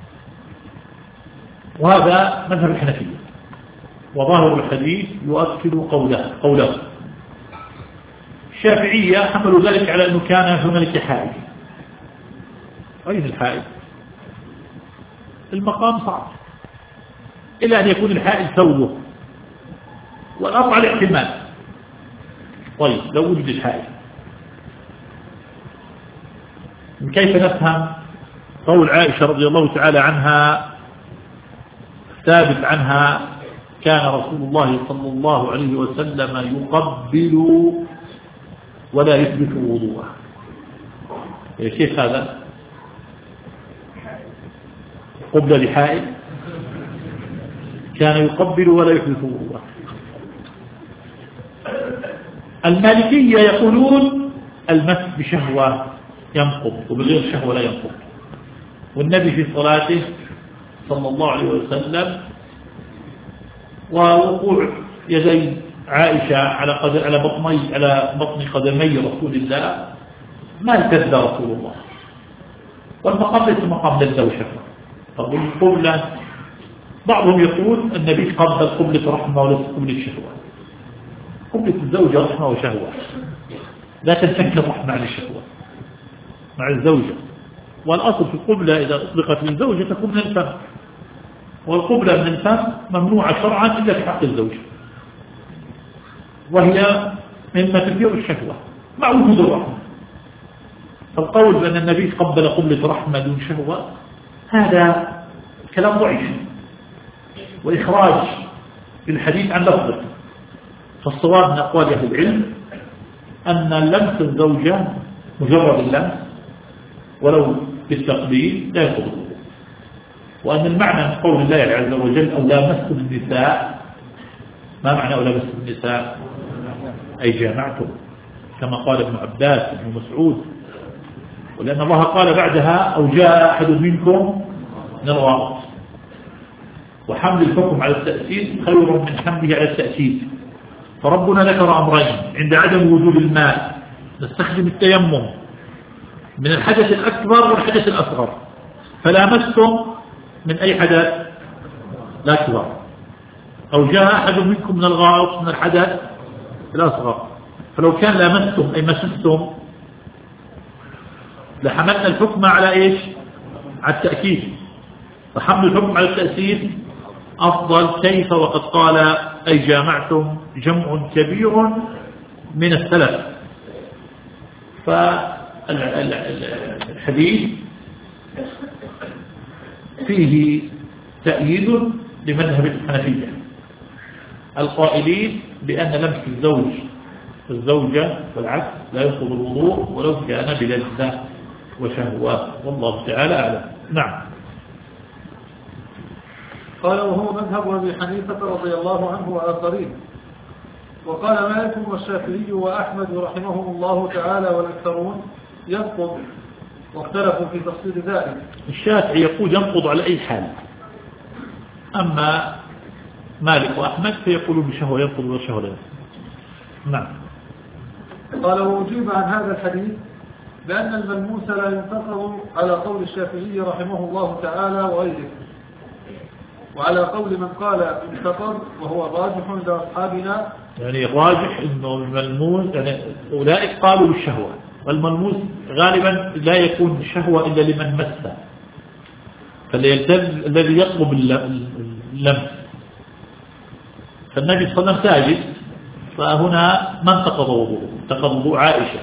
وهذا مذهب الحنفية. وظاهر الحديث يؤكد قوله قوله الشافعية حملوا ذلك على أنه كان هنالك حائل. أين الحائل؟ المقام صعب إلا أن يكون الحائل ثوبه، والأربع الاحتمال. طيب لو وجد الحائل كيف نفهم قول عائشة رضي الله تعالى عنها ثابت عنها كان رسول الله صلى الله عليه وسلم يقبل ولا يثبت وضوءه. كيف هذا؟ قبل لحائل كان يقبل ولا يثبت وضوءه. المالكية يقولون المس بشهوة ينقض وبغير شهوة لا ينقض. والنبي في صلاته صلى الله عليه وسلم ووقوع يدي عائشة على قدر على بطني على بطن قدمي رسول الله ما التذ رسول الله. والمقام ليس مقام للزوجة. طب القبلة بعضهم يقول النبي قبل قبلة رحمة وليس قبلة شهوة. قبلة الزوجة رحمة وشهوة، لا تنفك الرحمة عن الشهوة مع الزوجة. والأصل في القبلة إذا أطلقت من زوجة تكون من الفم، والقبلة من الفم ممنوعة شرعا إلا في حق الزوجة، وهي مما تثير الشهوة مع وجود الرحمة. فالقول بأن النبي قبل قبلة رحمة دون شهوة هذا كلام ضعيف وإخراج الحديث عن لفظه. فالصواب من أقوال أهل العلم أن لمس الزوجة مجرد اللمس ولو بالتقبيل لا يقبل، وأن المعنى من قول الله عز وجل أو لامستم النساء. ما معنى أو لامستم النساء؟ أي جامعتم، كما قال ابن عباس ابن مسعود ولأن الله قال بعدها أو جاء أحد منكم من الغائط، وحمل الحكم على التأسيس خير من حمله على التأسيس. فربنا ذكر أمرين: عند عدم وجود الماء نستخدم التيمم من الحدث الأكبر والحدث الأصغر، فلامستم من أي حدث الأكبر، أو جاء أحد منكم من الغائط من الحدث الأصغر. فلو كان لامستم أي مسستم لحملنا الحكم على إيش؟ على التأكيد. فحمل الحكم على التأسيس أفضل. كيف وقد قال أي جامعتم جمع كبير من السلف. فالحديث فيه تأييد لمذهب الحنفية القائلين بأن لمس الزوج الزوجة والعكس لا ينقض الوضوء ولو كان بلذة وشهوات، والله تعالى أعلم. نعم. قال وهو مذهب أبي حنيفة رضي الله عنه وآخرين. وقال مالك والشافعي وأحمد رحمهم الله تعالى والأكثرون ينقض، واختلفوا في تفصيل ذلك. الشافعي يقول ينقض على أي حال، أما مالك وأحمد فيقولوا بشهوة ينقض وشهوة لا. نعم. قال وأجيب عن هذا الحديث بأن الملموس لا ينتقض على قول الشافعي رحمه الله تعالى وغيره، وعلى قول من قال انتقض وهو راجح عند أصحابنا. يعني الراجح إنه الملموس، يعني أولئك قالوا بالشهوة، والملموس غالبا لا يكون بالشهوة إلا لمن مسه، فالذي يطلب اللمس. فالنبي صلى الله عليه وسلم ساجد، فهنا ما انتقض وضوءه، انتقض وضوء عائشة،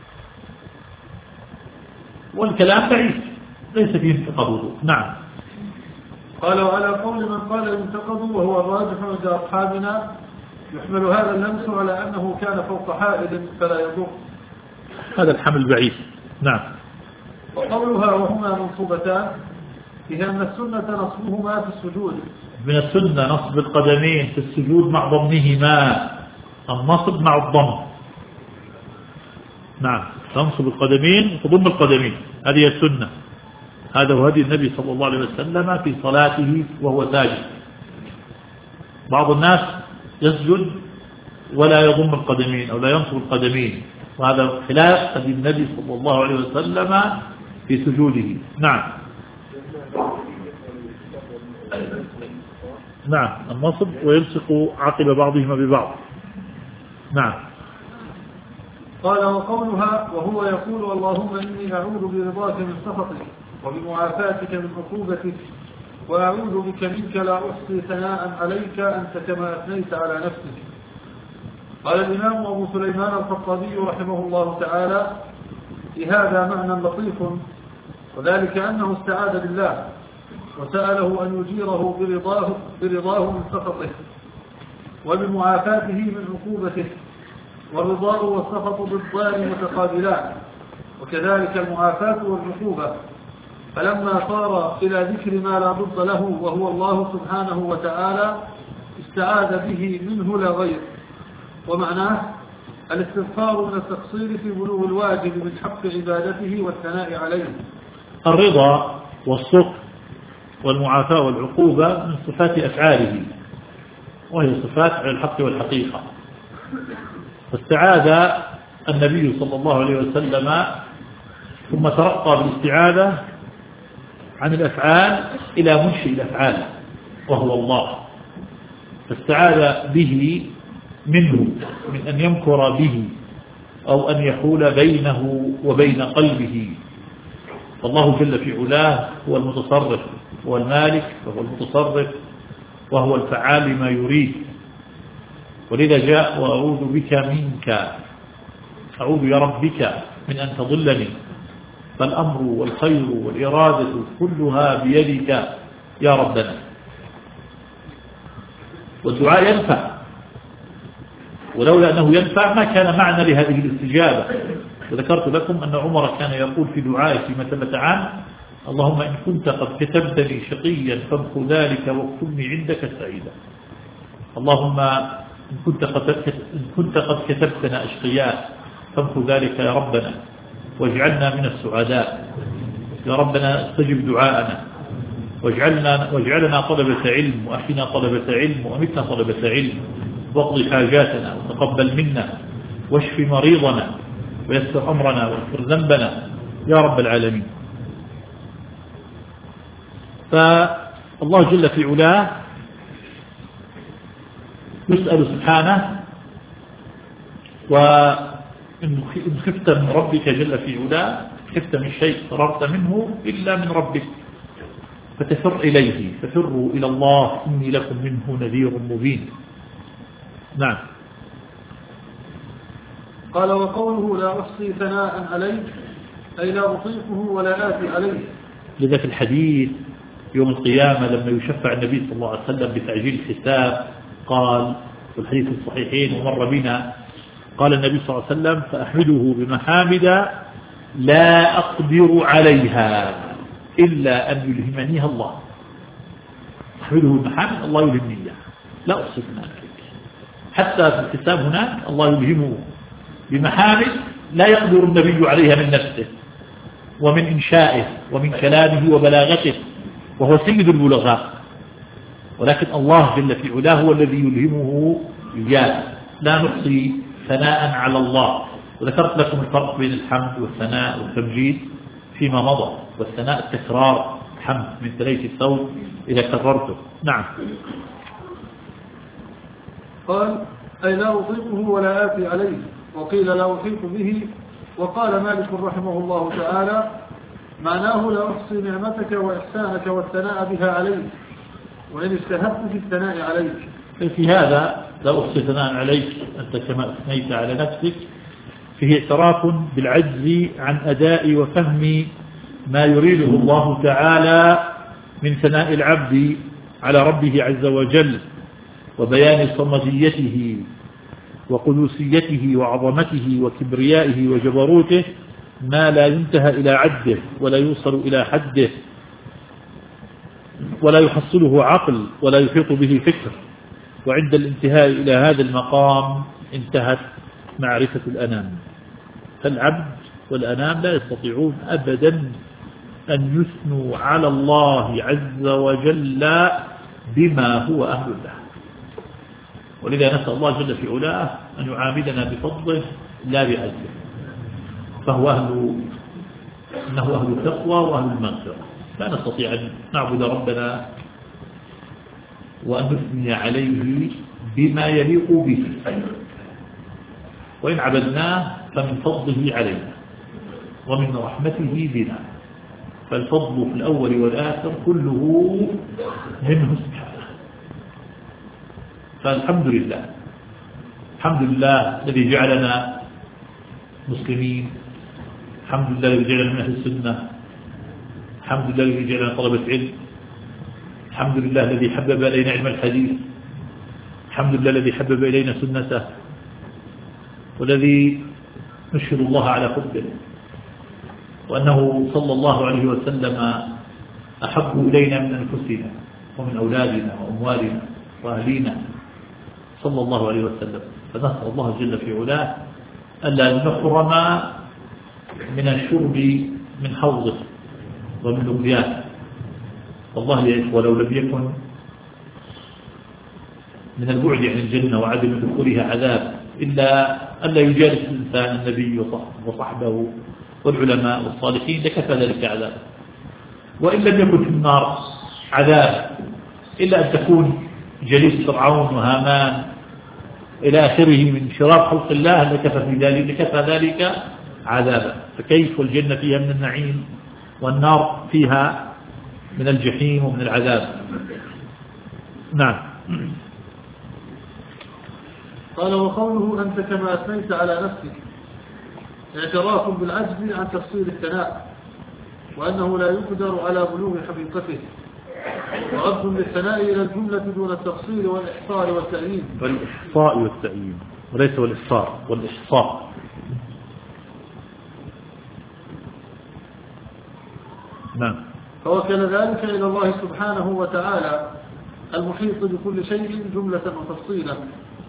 والكلام بعيد ليس فيه انتقض وضوء. نعم. قال وعلى قول من قال انتقض وهو الراجح عند أصحابنا يحمل هذا اللمس على أنه كان فوق حائل فلا يضر. هذا الحمل بعيد. نعم. وقولها وهما منصوبتان فيها أن السنة نصبهما في السجود. من السنة نصب القدمين في السجود مع ضمهما، النصب مع الضم. نعم، تنصب القدمين وتضم القدمين، هذه السنة. هذا هو هدي النبي صلى الله عليه وسلم في صلاته وهو ساجد. بعض الناس يسجد ولا يضم القدمين أو لا ينصب القدمين، وهذا خلاف هدي النبي صلى الله عليه وسلم في سجوده. نعم. نعم، النصب ويلصق عقب بعضهما ببعض. نعم. قال وقولها وهو يقول اللهم إني أعوذ برضاك من سخطك وبمعافاتك من عقوبتك وأعوذ بك منك لا أحصي ثناء عليك أنت كما أثنيت على نفسك. قال الإمام أبو سليمان الخطابي رحمه الله تعالى في هذا معنى لطيف، وذلك أنه استعاذ بالله وسأله أن يجيره برضاه, برضاه من سخطه وبمعافاته من عقوبته. والرضاء والسخط ضدان متقابلان، وكذلك المعافاة والعقوبة. فلما صار إلى ذكر ما لا ضد له وهو الله سبحانه وتعالى استعاذ به منه لا غير. ومعناه الاستغفار من التقصير في بلوغ الواجب من حق عبادته والثناء عليه. الرضا والسخط والمعافاة والعقوبة من صفات أفعاله، وهي صفات على الحق والحقيقة. فاستعاذ النبي صلى الله عليه وسلم ثم ترقى بالاستعاذة عن الأفعال إلى منشئ الأفعال وهو الله، فاستعاذ به منه من أن يمكر به أو أن يحول بينه وبين قلبه. فالله جل في علاه هو المتصرف، هو المالك وهو المتصرف وهو الفعال لما يريد. ولذا جاء وأعوذ بك منك، أعوذ يا ربك من أن تضلني، فالأمر والخير والإرادة كلها بيدك يا ربنا. والدعاء ينفع، ولولا أنه ينفع ما كان معنى لهذه الاستجابة. وذكرت لكم أن عمر كان يقول في دعائه فيما ثبت عنه اللهم إن كنت قد كتبتني شقيا فامحو ذلك واكتبني عندك سعيدا. اللهم إن كنت قد إن كنت قد كتبتنا أشقياء فامحو ذلك يا ربنا واجعلنا من السعداء. يا ربنا استجب دعاءنا واجعلنا واجعلنا طلبة علم وأحينا طلبة علم وأمتنا طلبة علم، واقض حاجاتنا وتقبل منا واشف مريضنا ويسر أمرنا واغفر ذنبنا يا رب العالمين. فالله جل في علاه يسأل سبحانه، وإن خفت من ربك جل في علاه، خفت من شيء فررت منه إلا من ربك فتفر إليه، ففروا إلى الله إني لكم منه نذير مبين. نعم. قال وقوله لا أحصي ثناء عليه أي لا أطيقه ولا آتي عليه. لذا في الحديث يوم القيامة لما يشفع النبي صلى الله عليه وسلم بتعجيل الحساب قال في الحديث الصحيحين ومر بنا، قال النبي صلى الله عليه وسلم فأحمده بمحامد لا أقدر عليها إلا أن يلهمنيها الله. أحمده بمحامد الله يلهمني إياها، لا أحصي ثناء عليك. حتى في الحساب هناك الله يلهمه بمحامد لا يقدر النبي عليها من نفسه ومن إنشائه ومن كلامه وبلاغته، وهو سيد البلغاء، ولكن الله جل في علاه هو الذي يلهمه إياه. لا نحصي ثناء على الله. وذكرت لكم الفرق بين الحمد والثناء والتمجيد فيما مضى، والثناء التكرار، حمد من ثلاث الصوت إذا كررته. نعم. قال أي لا أطيقه ولا آتي عليه، وقيل لا أحيط به. وقال مالك رحمه الله تعالى معناه لا أحصي نعمتك وإحسانك والثناء بها عليك، وإن اجتهدت في الثناء عليك. في هذا لا أحصي ثناء عليك أنت كما أثنيت على نفسك فيه اعتراف بالعجز عن أداء وفهم ما يريده الله تعالى من ثناء العبد على ربه عز وجل، وبيان صمديته وقدوسيته وعظمته وكبريائه وجبروته ما لا ينتهى إلى عده ولا يوصل إلى حده ولا يحصله عقل ولا يحيط به فكر. وعند الانتهاء إلى هذا المقام انتهت معرفة الأنام. فالعبد والأنام لا يستطيعون أبدا أن يثنوا على الله عز وجل بما هو أهل له. ولذا نسأل الله جل في علاه أن يعاملنا بفضله لا بعزه، فهو أهل إنه أهل التقوى وأهل المغفرة. لا نستطيع أن نعبد ربنا وأن نثني عليه بما يليق به، وإن عبدناه فمن فضله علينا ومن رحمته بنا، فالفضل في الأول والآخر كله منه سبحانه. فالحمد لله، الحمد لله الذي جعلنا مسلمين، الحمد لله الذي جعلنا من أهل السنة، الحمد لله الذي جعلنا طلبة علم، الحمد لله الذي حبب إلينا علم الحديث، الحمد لله الذي حبب إلينا سنته، والذي نشهد الله على حبه، وأنه صلى الله عليه وسلم أحب إلينا من أنفسنا ومن أولادنا وأموالنا وأهلينا صلى الله عليه وسلم. فنسأل الله جل في علاه ألا نحرم من الشرب من حوضه ومن لقياه. والله يا إخوة لو لم يكن من البعد عن الجنة وعدم دخولها عذاب إلا ألا يجالس الإنسان النبي وصحبه والعلماء والصالحين لكفى ذلك عذاب. وإن لم يكن في النار عذاب إلا أن تكون جليس فرعون وهامان إلى آخره من شرار خلق الله لكفى في ذلك لكفى ذلك عذابا. فكيف والجنة فيها من النعيم والنار فيها من الجحيم ومن العذاب. نعم. قال وقوله أنت كما أثنيت على نفسك اعتراف بالعجز عن تفصيل الثناء، وأنه لا يقدر على بلوغ حقيقته، ورد للثناء إلى الجملة دون التفصيل والإحصاء والتأييد. والإحصاء والتأييد وليس والإحصاء، والإحصاء. نعم. فوكل ذلك إلى الله سبحانه وتعالى المحيط بكل شيء جملة وتفصيلا.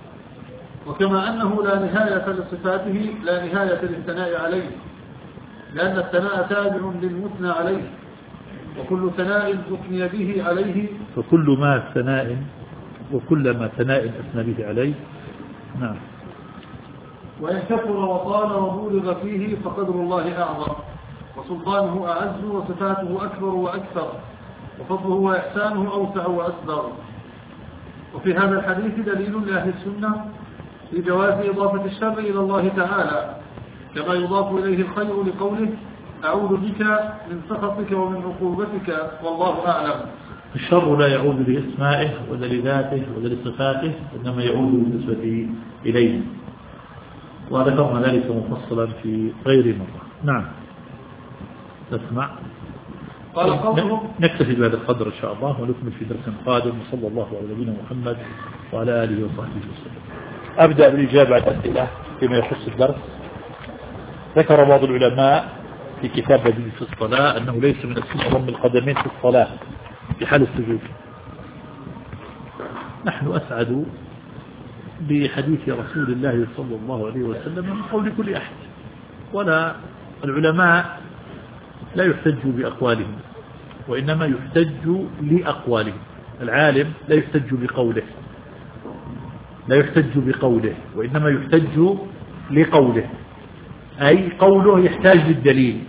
وكما أنه لا نهاية لصفاته لا نهاية للثناء عليه، لأن الثناء تابع للمثنى عليه، وكل ثناء أثني به عليه، فكل ما ثناء وكل ما ثناء أثنى به عليه. نعم. وإن كثر وطال وبولغ فيه فقدر الله أعظم، وسلطانه أعز، وصفاته أكبر وأكثر، وفضله وإحسانه أوسع وأسبر. وفي هذا الحديث دليل لأهل السنة في جواز إضافة الشر إلى الله تعالى، كما يضاف إليه الخير لقوله أعوذ بك من سخطك ومن عقوبتك والله أعلم. الشر لا يعود لأسمائه ولا لذاته ولا لصفاته، إنما يعود بالنسبة إليه، وذكرنا ذلك مفصلا في غير مرة. نعم. تسمع. قال قوله نكتفي بهذا القدر إن شاء الله، ونكمل في درس قادم. صلى الله على نبينا محمد وعلى آله وصحبه وسلم. أبدأ بالإجابة على الأسئلة فيما يخص الدرس. ذكر بعض العلماء في كتاب بديل في الصلاة أنه ليس من السنة ضم القدمين في الصلاة في حال السجود. نحن أسعد بحديث رسول الله صلى الله عليه وسلم من قول كل أحد، ولا العلماء لا يحتج بأقوالهم، وإنما يحتج لأقوالهم. العالم لا يحتج بقوله لا يحتج بقوله وإنما يحتج لقوله، أي قوله يحتاج للدليل.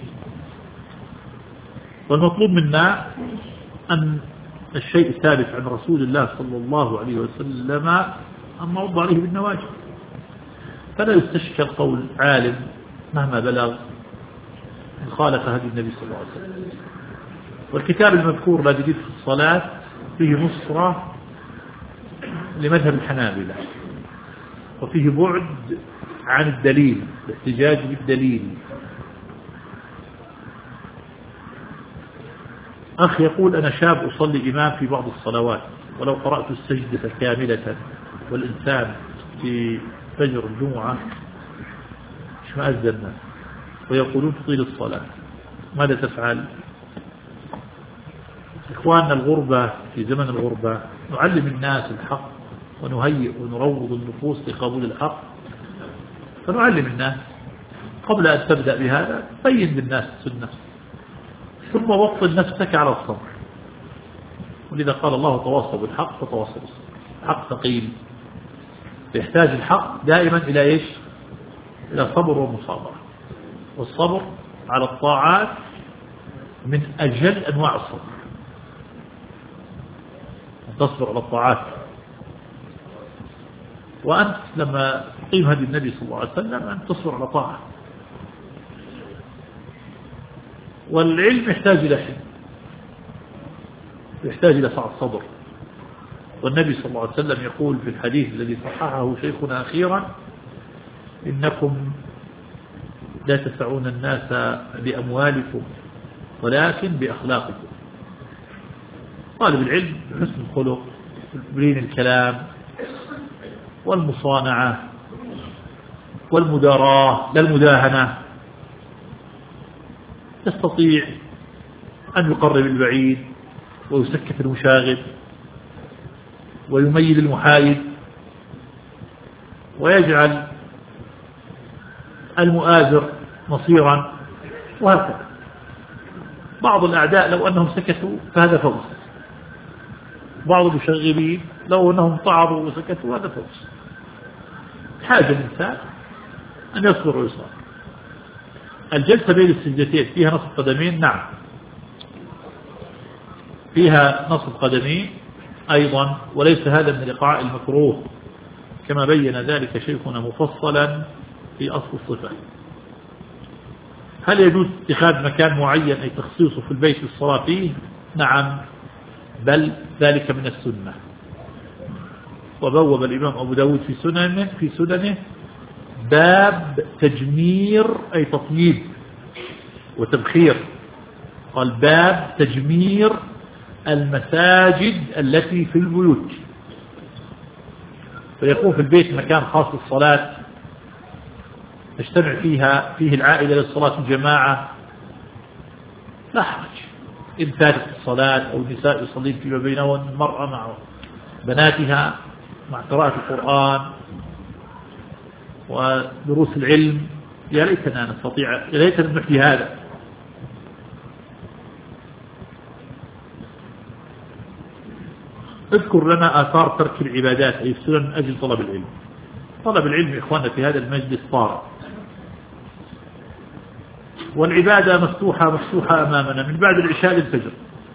والمطلوب منا أن الشيء الثابت عن رسول الله صلى الله عليه وسلم أن نرد عليه بالنواجذ، فلا يستشكل قول عالم مهما بلغ خالف هدي النبي صلى الله عليه وسلم. والكتاب المذكور لا جديد في الصلاة فيه نصرة لمذهب الحنابلة، وفيه بعد عن الدليل، الاحتجاج بالدليل. أخ يقول أنا شاب أصلي إمام في بعض الصلوات، ولو قرأت السجدة كاملة والإنسان في فجر الجمعة اشمأز الناس ويقولون تطيل الصلاة، ماذا تفعل؟ إخواننا الغربة في زمن الغربة نعلم الناس الحق ونهيئ ونروض النفوس لقبول الحق، فنعلم الناس قبل أن تبدأ بهذا بين للناس السنة، ثم وطن نفسك على الصبر. ولذا قال الله تواصوا بالحق وتواصوا بالصبر. الحق ثقيل، يحتاج الحق دائما إلى إيش؟ إلى صبر ومصابرة، والصبر على الطاعات من أجل أنواع الصبر. أن تصبر على الطاعات، وأنت لما تقيم هدي النبي صلى الله عليه وسلم أن تصبر على طاعة. والعلم يحتاج إلى حلم، يحتاج إلى سعة صبر. والنبي صلى الله عليه وسلم يقول في الحديث الذي صححه شيخنا أخيرا إنكم لا تسعون الناس بأموالكم ولكن بأخلاقكم. طالب العلم حسن الخلق، برين الكلام، والمصانعة والمداراة لا المداهنة، يستطيع أن يقرب البعيد ويسكت المشاغب ويميل المحايد ويجعل المؤازر مصيرا، وهكذا. بعض الأعداء لو أنهم سكتوا فهذا فوز، بعض المشغبين لو أنهم طعروا وسكتوا هذا فوز. حاجة الإنسان أن يصبر ويصبر. الجلسة بين السجدتين فيها نصب قدمين، نعم فيها نصب قدمين أيضا، وليس هذا من الإيقاع المكروه كما بين ذلك شيخنا مفصلا في أصل الصفة. هل يجوز اتخاذ مكان معين أي تخصيصه في البيت للصلاة فيه؟ نعم، بل ذلك من السنة. وبوب الإمام أبو داود في سننه في سننه باب تجمير أي تطييب وتبخير، قال باب تجمير المساجد التي في البيوت، فيكون في البيت مكان خاص للصلاة تجتمع فيها فيه العائلة للصلاة الجماعة، لا حرج. إن فاتت الصلاة أو النساء يصلين فيما بينهن، المرأة مع بناتها مع قراءة القرآن ودروس العلم يا ليتنا نستطيع، يا ليتنا نحيي هذا. اذكر لنا آثار ترك العبادات أي السنن من أجل طلب العلم. طلب العلم إخواننا في هذا المجلس طارئ، والعبادة مفتوحة مفتوحة أمامنا من بعد العشاء للفجر.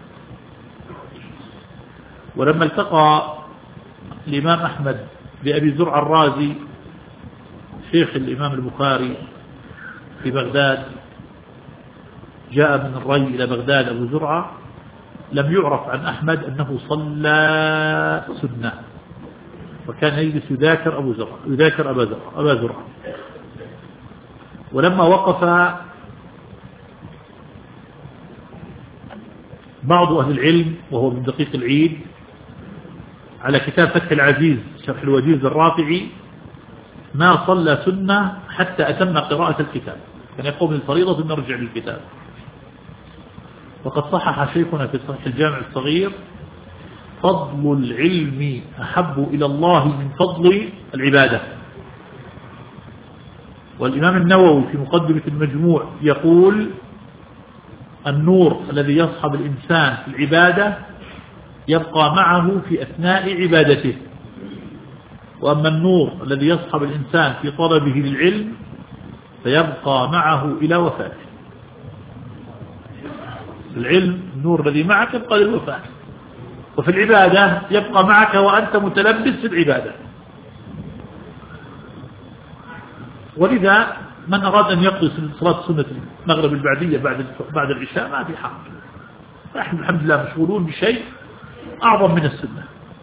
ولما التقى الإمام أحمد بأبي زرع الرازي شيخ الإمام البخاري في بغداد، جاء من الري إلى بغداد أبو زرعة، لم يعرف عن أحمد أنه صلى سنة، وكان يجلس يذاكر أبو زرع يذاكر أبا زرع أبا زرع ولما وقف بعض أهل العلم وهو من دقيق العيد على كتاب فتح العزيز شرح الوجيز الرافعي، ما صلى سنة حتى أتم قراءة الكتاب، كان يقوم بالفريضة ثم يرجع للكتاب. وقد صحح شيخنا في صحيح الجامع الصغير: فضل العلم أحب إلى الله من فضل العبادة. والإمام النووي في مقدمة المجموع يقول: النور الذي يصحب الإنسان في العبادة يبقى معه في أثناء عبادته، وأما النور الذي يصحب الإنسان في طلبه للعلم فيبقى معه إلى وفاته. العلم النور الذي معك يبقى للوفاة، وفي العبادة يبقى معك وأنت متلبس في العبادة. ولذا من أراد أن يقضي صلاة سنة المغرب البعدية بعد بعد العشاء ما في حق، نحن الحمد لله مشغولون بشيء أعظم من السنة.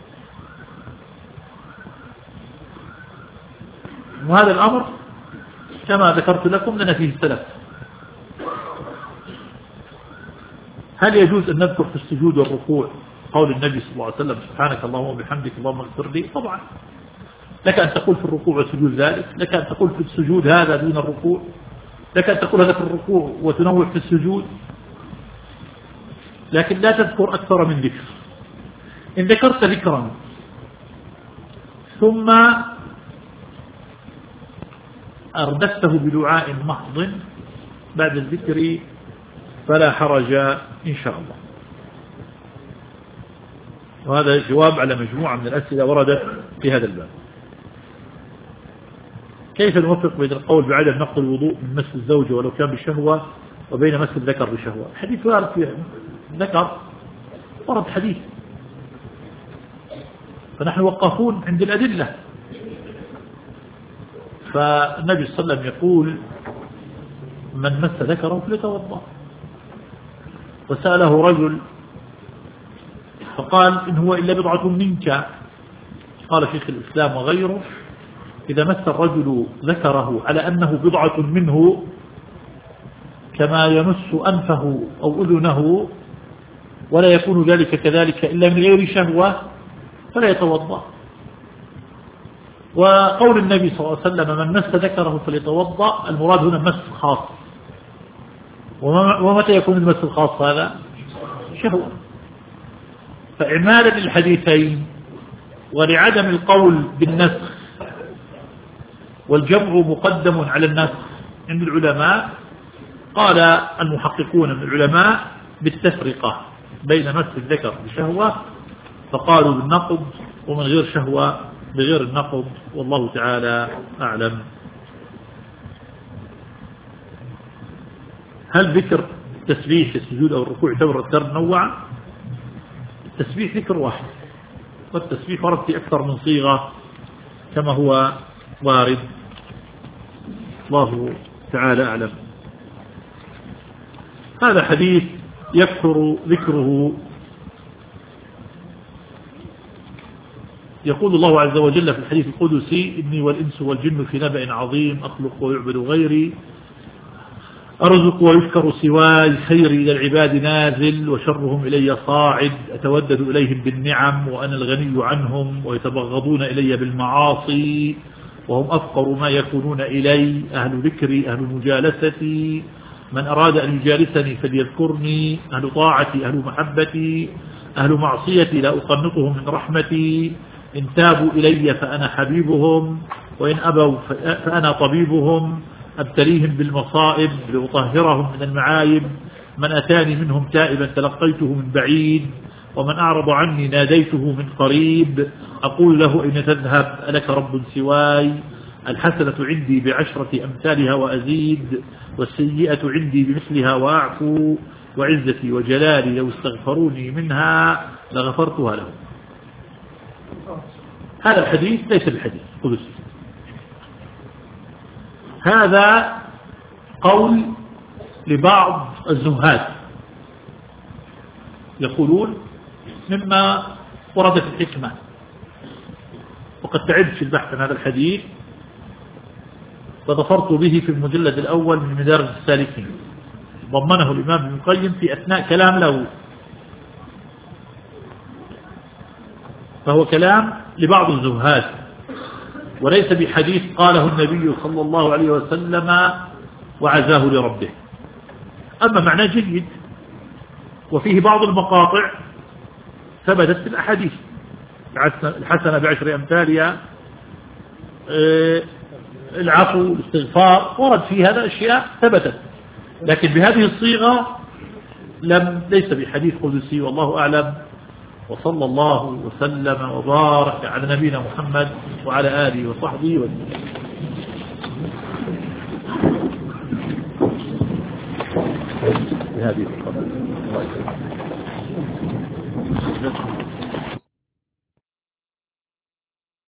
وهذا الأمر كما ذكرت لكم لنا فيه السلف. هل يجوز أن نذكر في السجود والركوع قول النبي صلى الله عليه وسلم: سبحانك اللهم وبحمدك اللهم اغفر لي؟ طبعا لك أن تقول في الركوع والسجود ذلك، لك أن تقول في السجود هذا دون الركوع، لك أن تقول هذا في الركوع وتنوع في السجود، لكن لا تذكر أكثر من ذكر. إن ذكرت ذكرا ثم أردفته بدعاء محض بعد الذكر فلا حرج إن شاء الله. وهذا جواب على مجموعة من الأسئلة وردت في هذا الباب. كيف نوفق بين القول بعدم نقض الوضوء من مس الزوجة ولو كان بشهوة وبين مس الذكر بشهوة؟ الحديث وارد في ذكر، ورد حديث، فنحن وقفون عند الأدلة. فالنبي صلى الله عليه وسلم يقول: من مس ذكره فليتوضأ. وسأله رجل فقال: إن هو إلا بضعة منك. قال شيخ الإسلام وغيره: إذا مس الرجل ذكره على أنه بضعة منه كما يمس أنفه أو أذنه ولا يكون ذلك كذلك إلا من غير شهوة فلا يتوضأ. وقول النبي صلى الله عليه وسلم: من مس ذكره فليتوضأ، المراد هنا مس خاص. ومتى يكون المس الخاص هذا؟ شهوة. فإعمالا للحديثين ولعدم القول بالنسخ والجمع مقدم على النسخ عند العلماء، قال المحققون من العلماء بالتفرقة بين مس الذكر بشهوة فقالوا بالنقض، ومن غير شهوة بغير النقض، والله تعالى أعلم. هل ذكر التسبيح في السجود أو الركوع يعتبر أذكار منوعة؟ التسبيح ذكر واحد، والتسبيح ورد في أكثر من صيغة كما هو وارد، الله تعالى أعلم. هذا حديث يكثر ذكره. يقول الله عز وجل في الحديث القدسي: إني والإنس والجن في نبأ عظيم، أخلق ويعبد غيري، أرزق ويشكر سواي، خيري إلى العباد نازل وشرهم إلي صاعد، أتودد إليهم بالنعم وأنا الغني عنهم، ويتبغضون إلي بالمعاصي وهم أفقر ما يكونون إلي، أهل ذكري أهل مجالستي، من أراد أن يجالسني فليذكرني، أهل طاعتي أهل محبتي، أهل معصيتي لا أقنطهم من رحمتي، إن تابوا إلي فأنا حبيبهم، وإن أبوا فأنا طبيبهم، أبتليهم بالمصائب لأطهرهم من المعايب. من أتاني منهم تائبا تلقيته من بعيد، ومن أعرض عني ناديته من قريب. أقول له أين تذهب ألك رب سواي؟ الحسنة عندي بعشرة أمثالها وأزيد، والسيئة عندي بمثلها وأعفو، وعزتي وجلالي لو استغفروني منها لغفرتها لهم. هذا الحديث ليس بالحديث قدسي، هذا قول لبعض الزهاد يقولون مما وردت الحكمة. وقد تعبت في البحث عن هذا الحديث وظفرت به في المجلد الأول من مدارج السالكين، ضمنه الإمام ابن القيم في أثناء كلام له، فهو كلام لبعض الزهاد وليس بحديث قاله النبي صلى الله عليه وسلم وعزاه لربه. أما معناه جيد، وفيه بعض المقاطع ثبتت في الأحاديث، الحسنة بعشر أمثالها، العفو، الاستغفار، ورد في هذا أشياء ثبتت، لكن بهذه الصيغة لم ليس بحديث قدسي، والله أعلم. وصلى الله وسلم وبارك على نبينا محمد وعلى آله وصحبه وسلم. بهذه الصورة.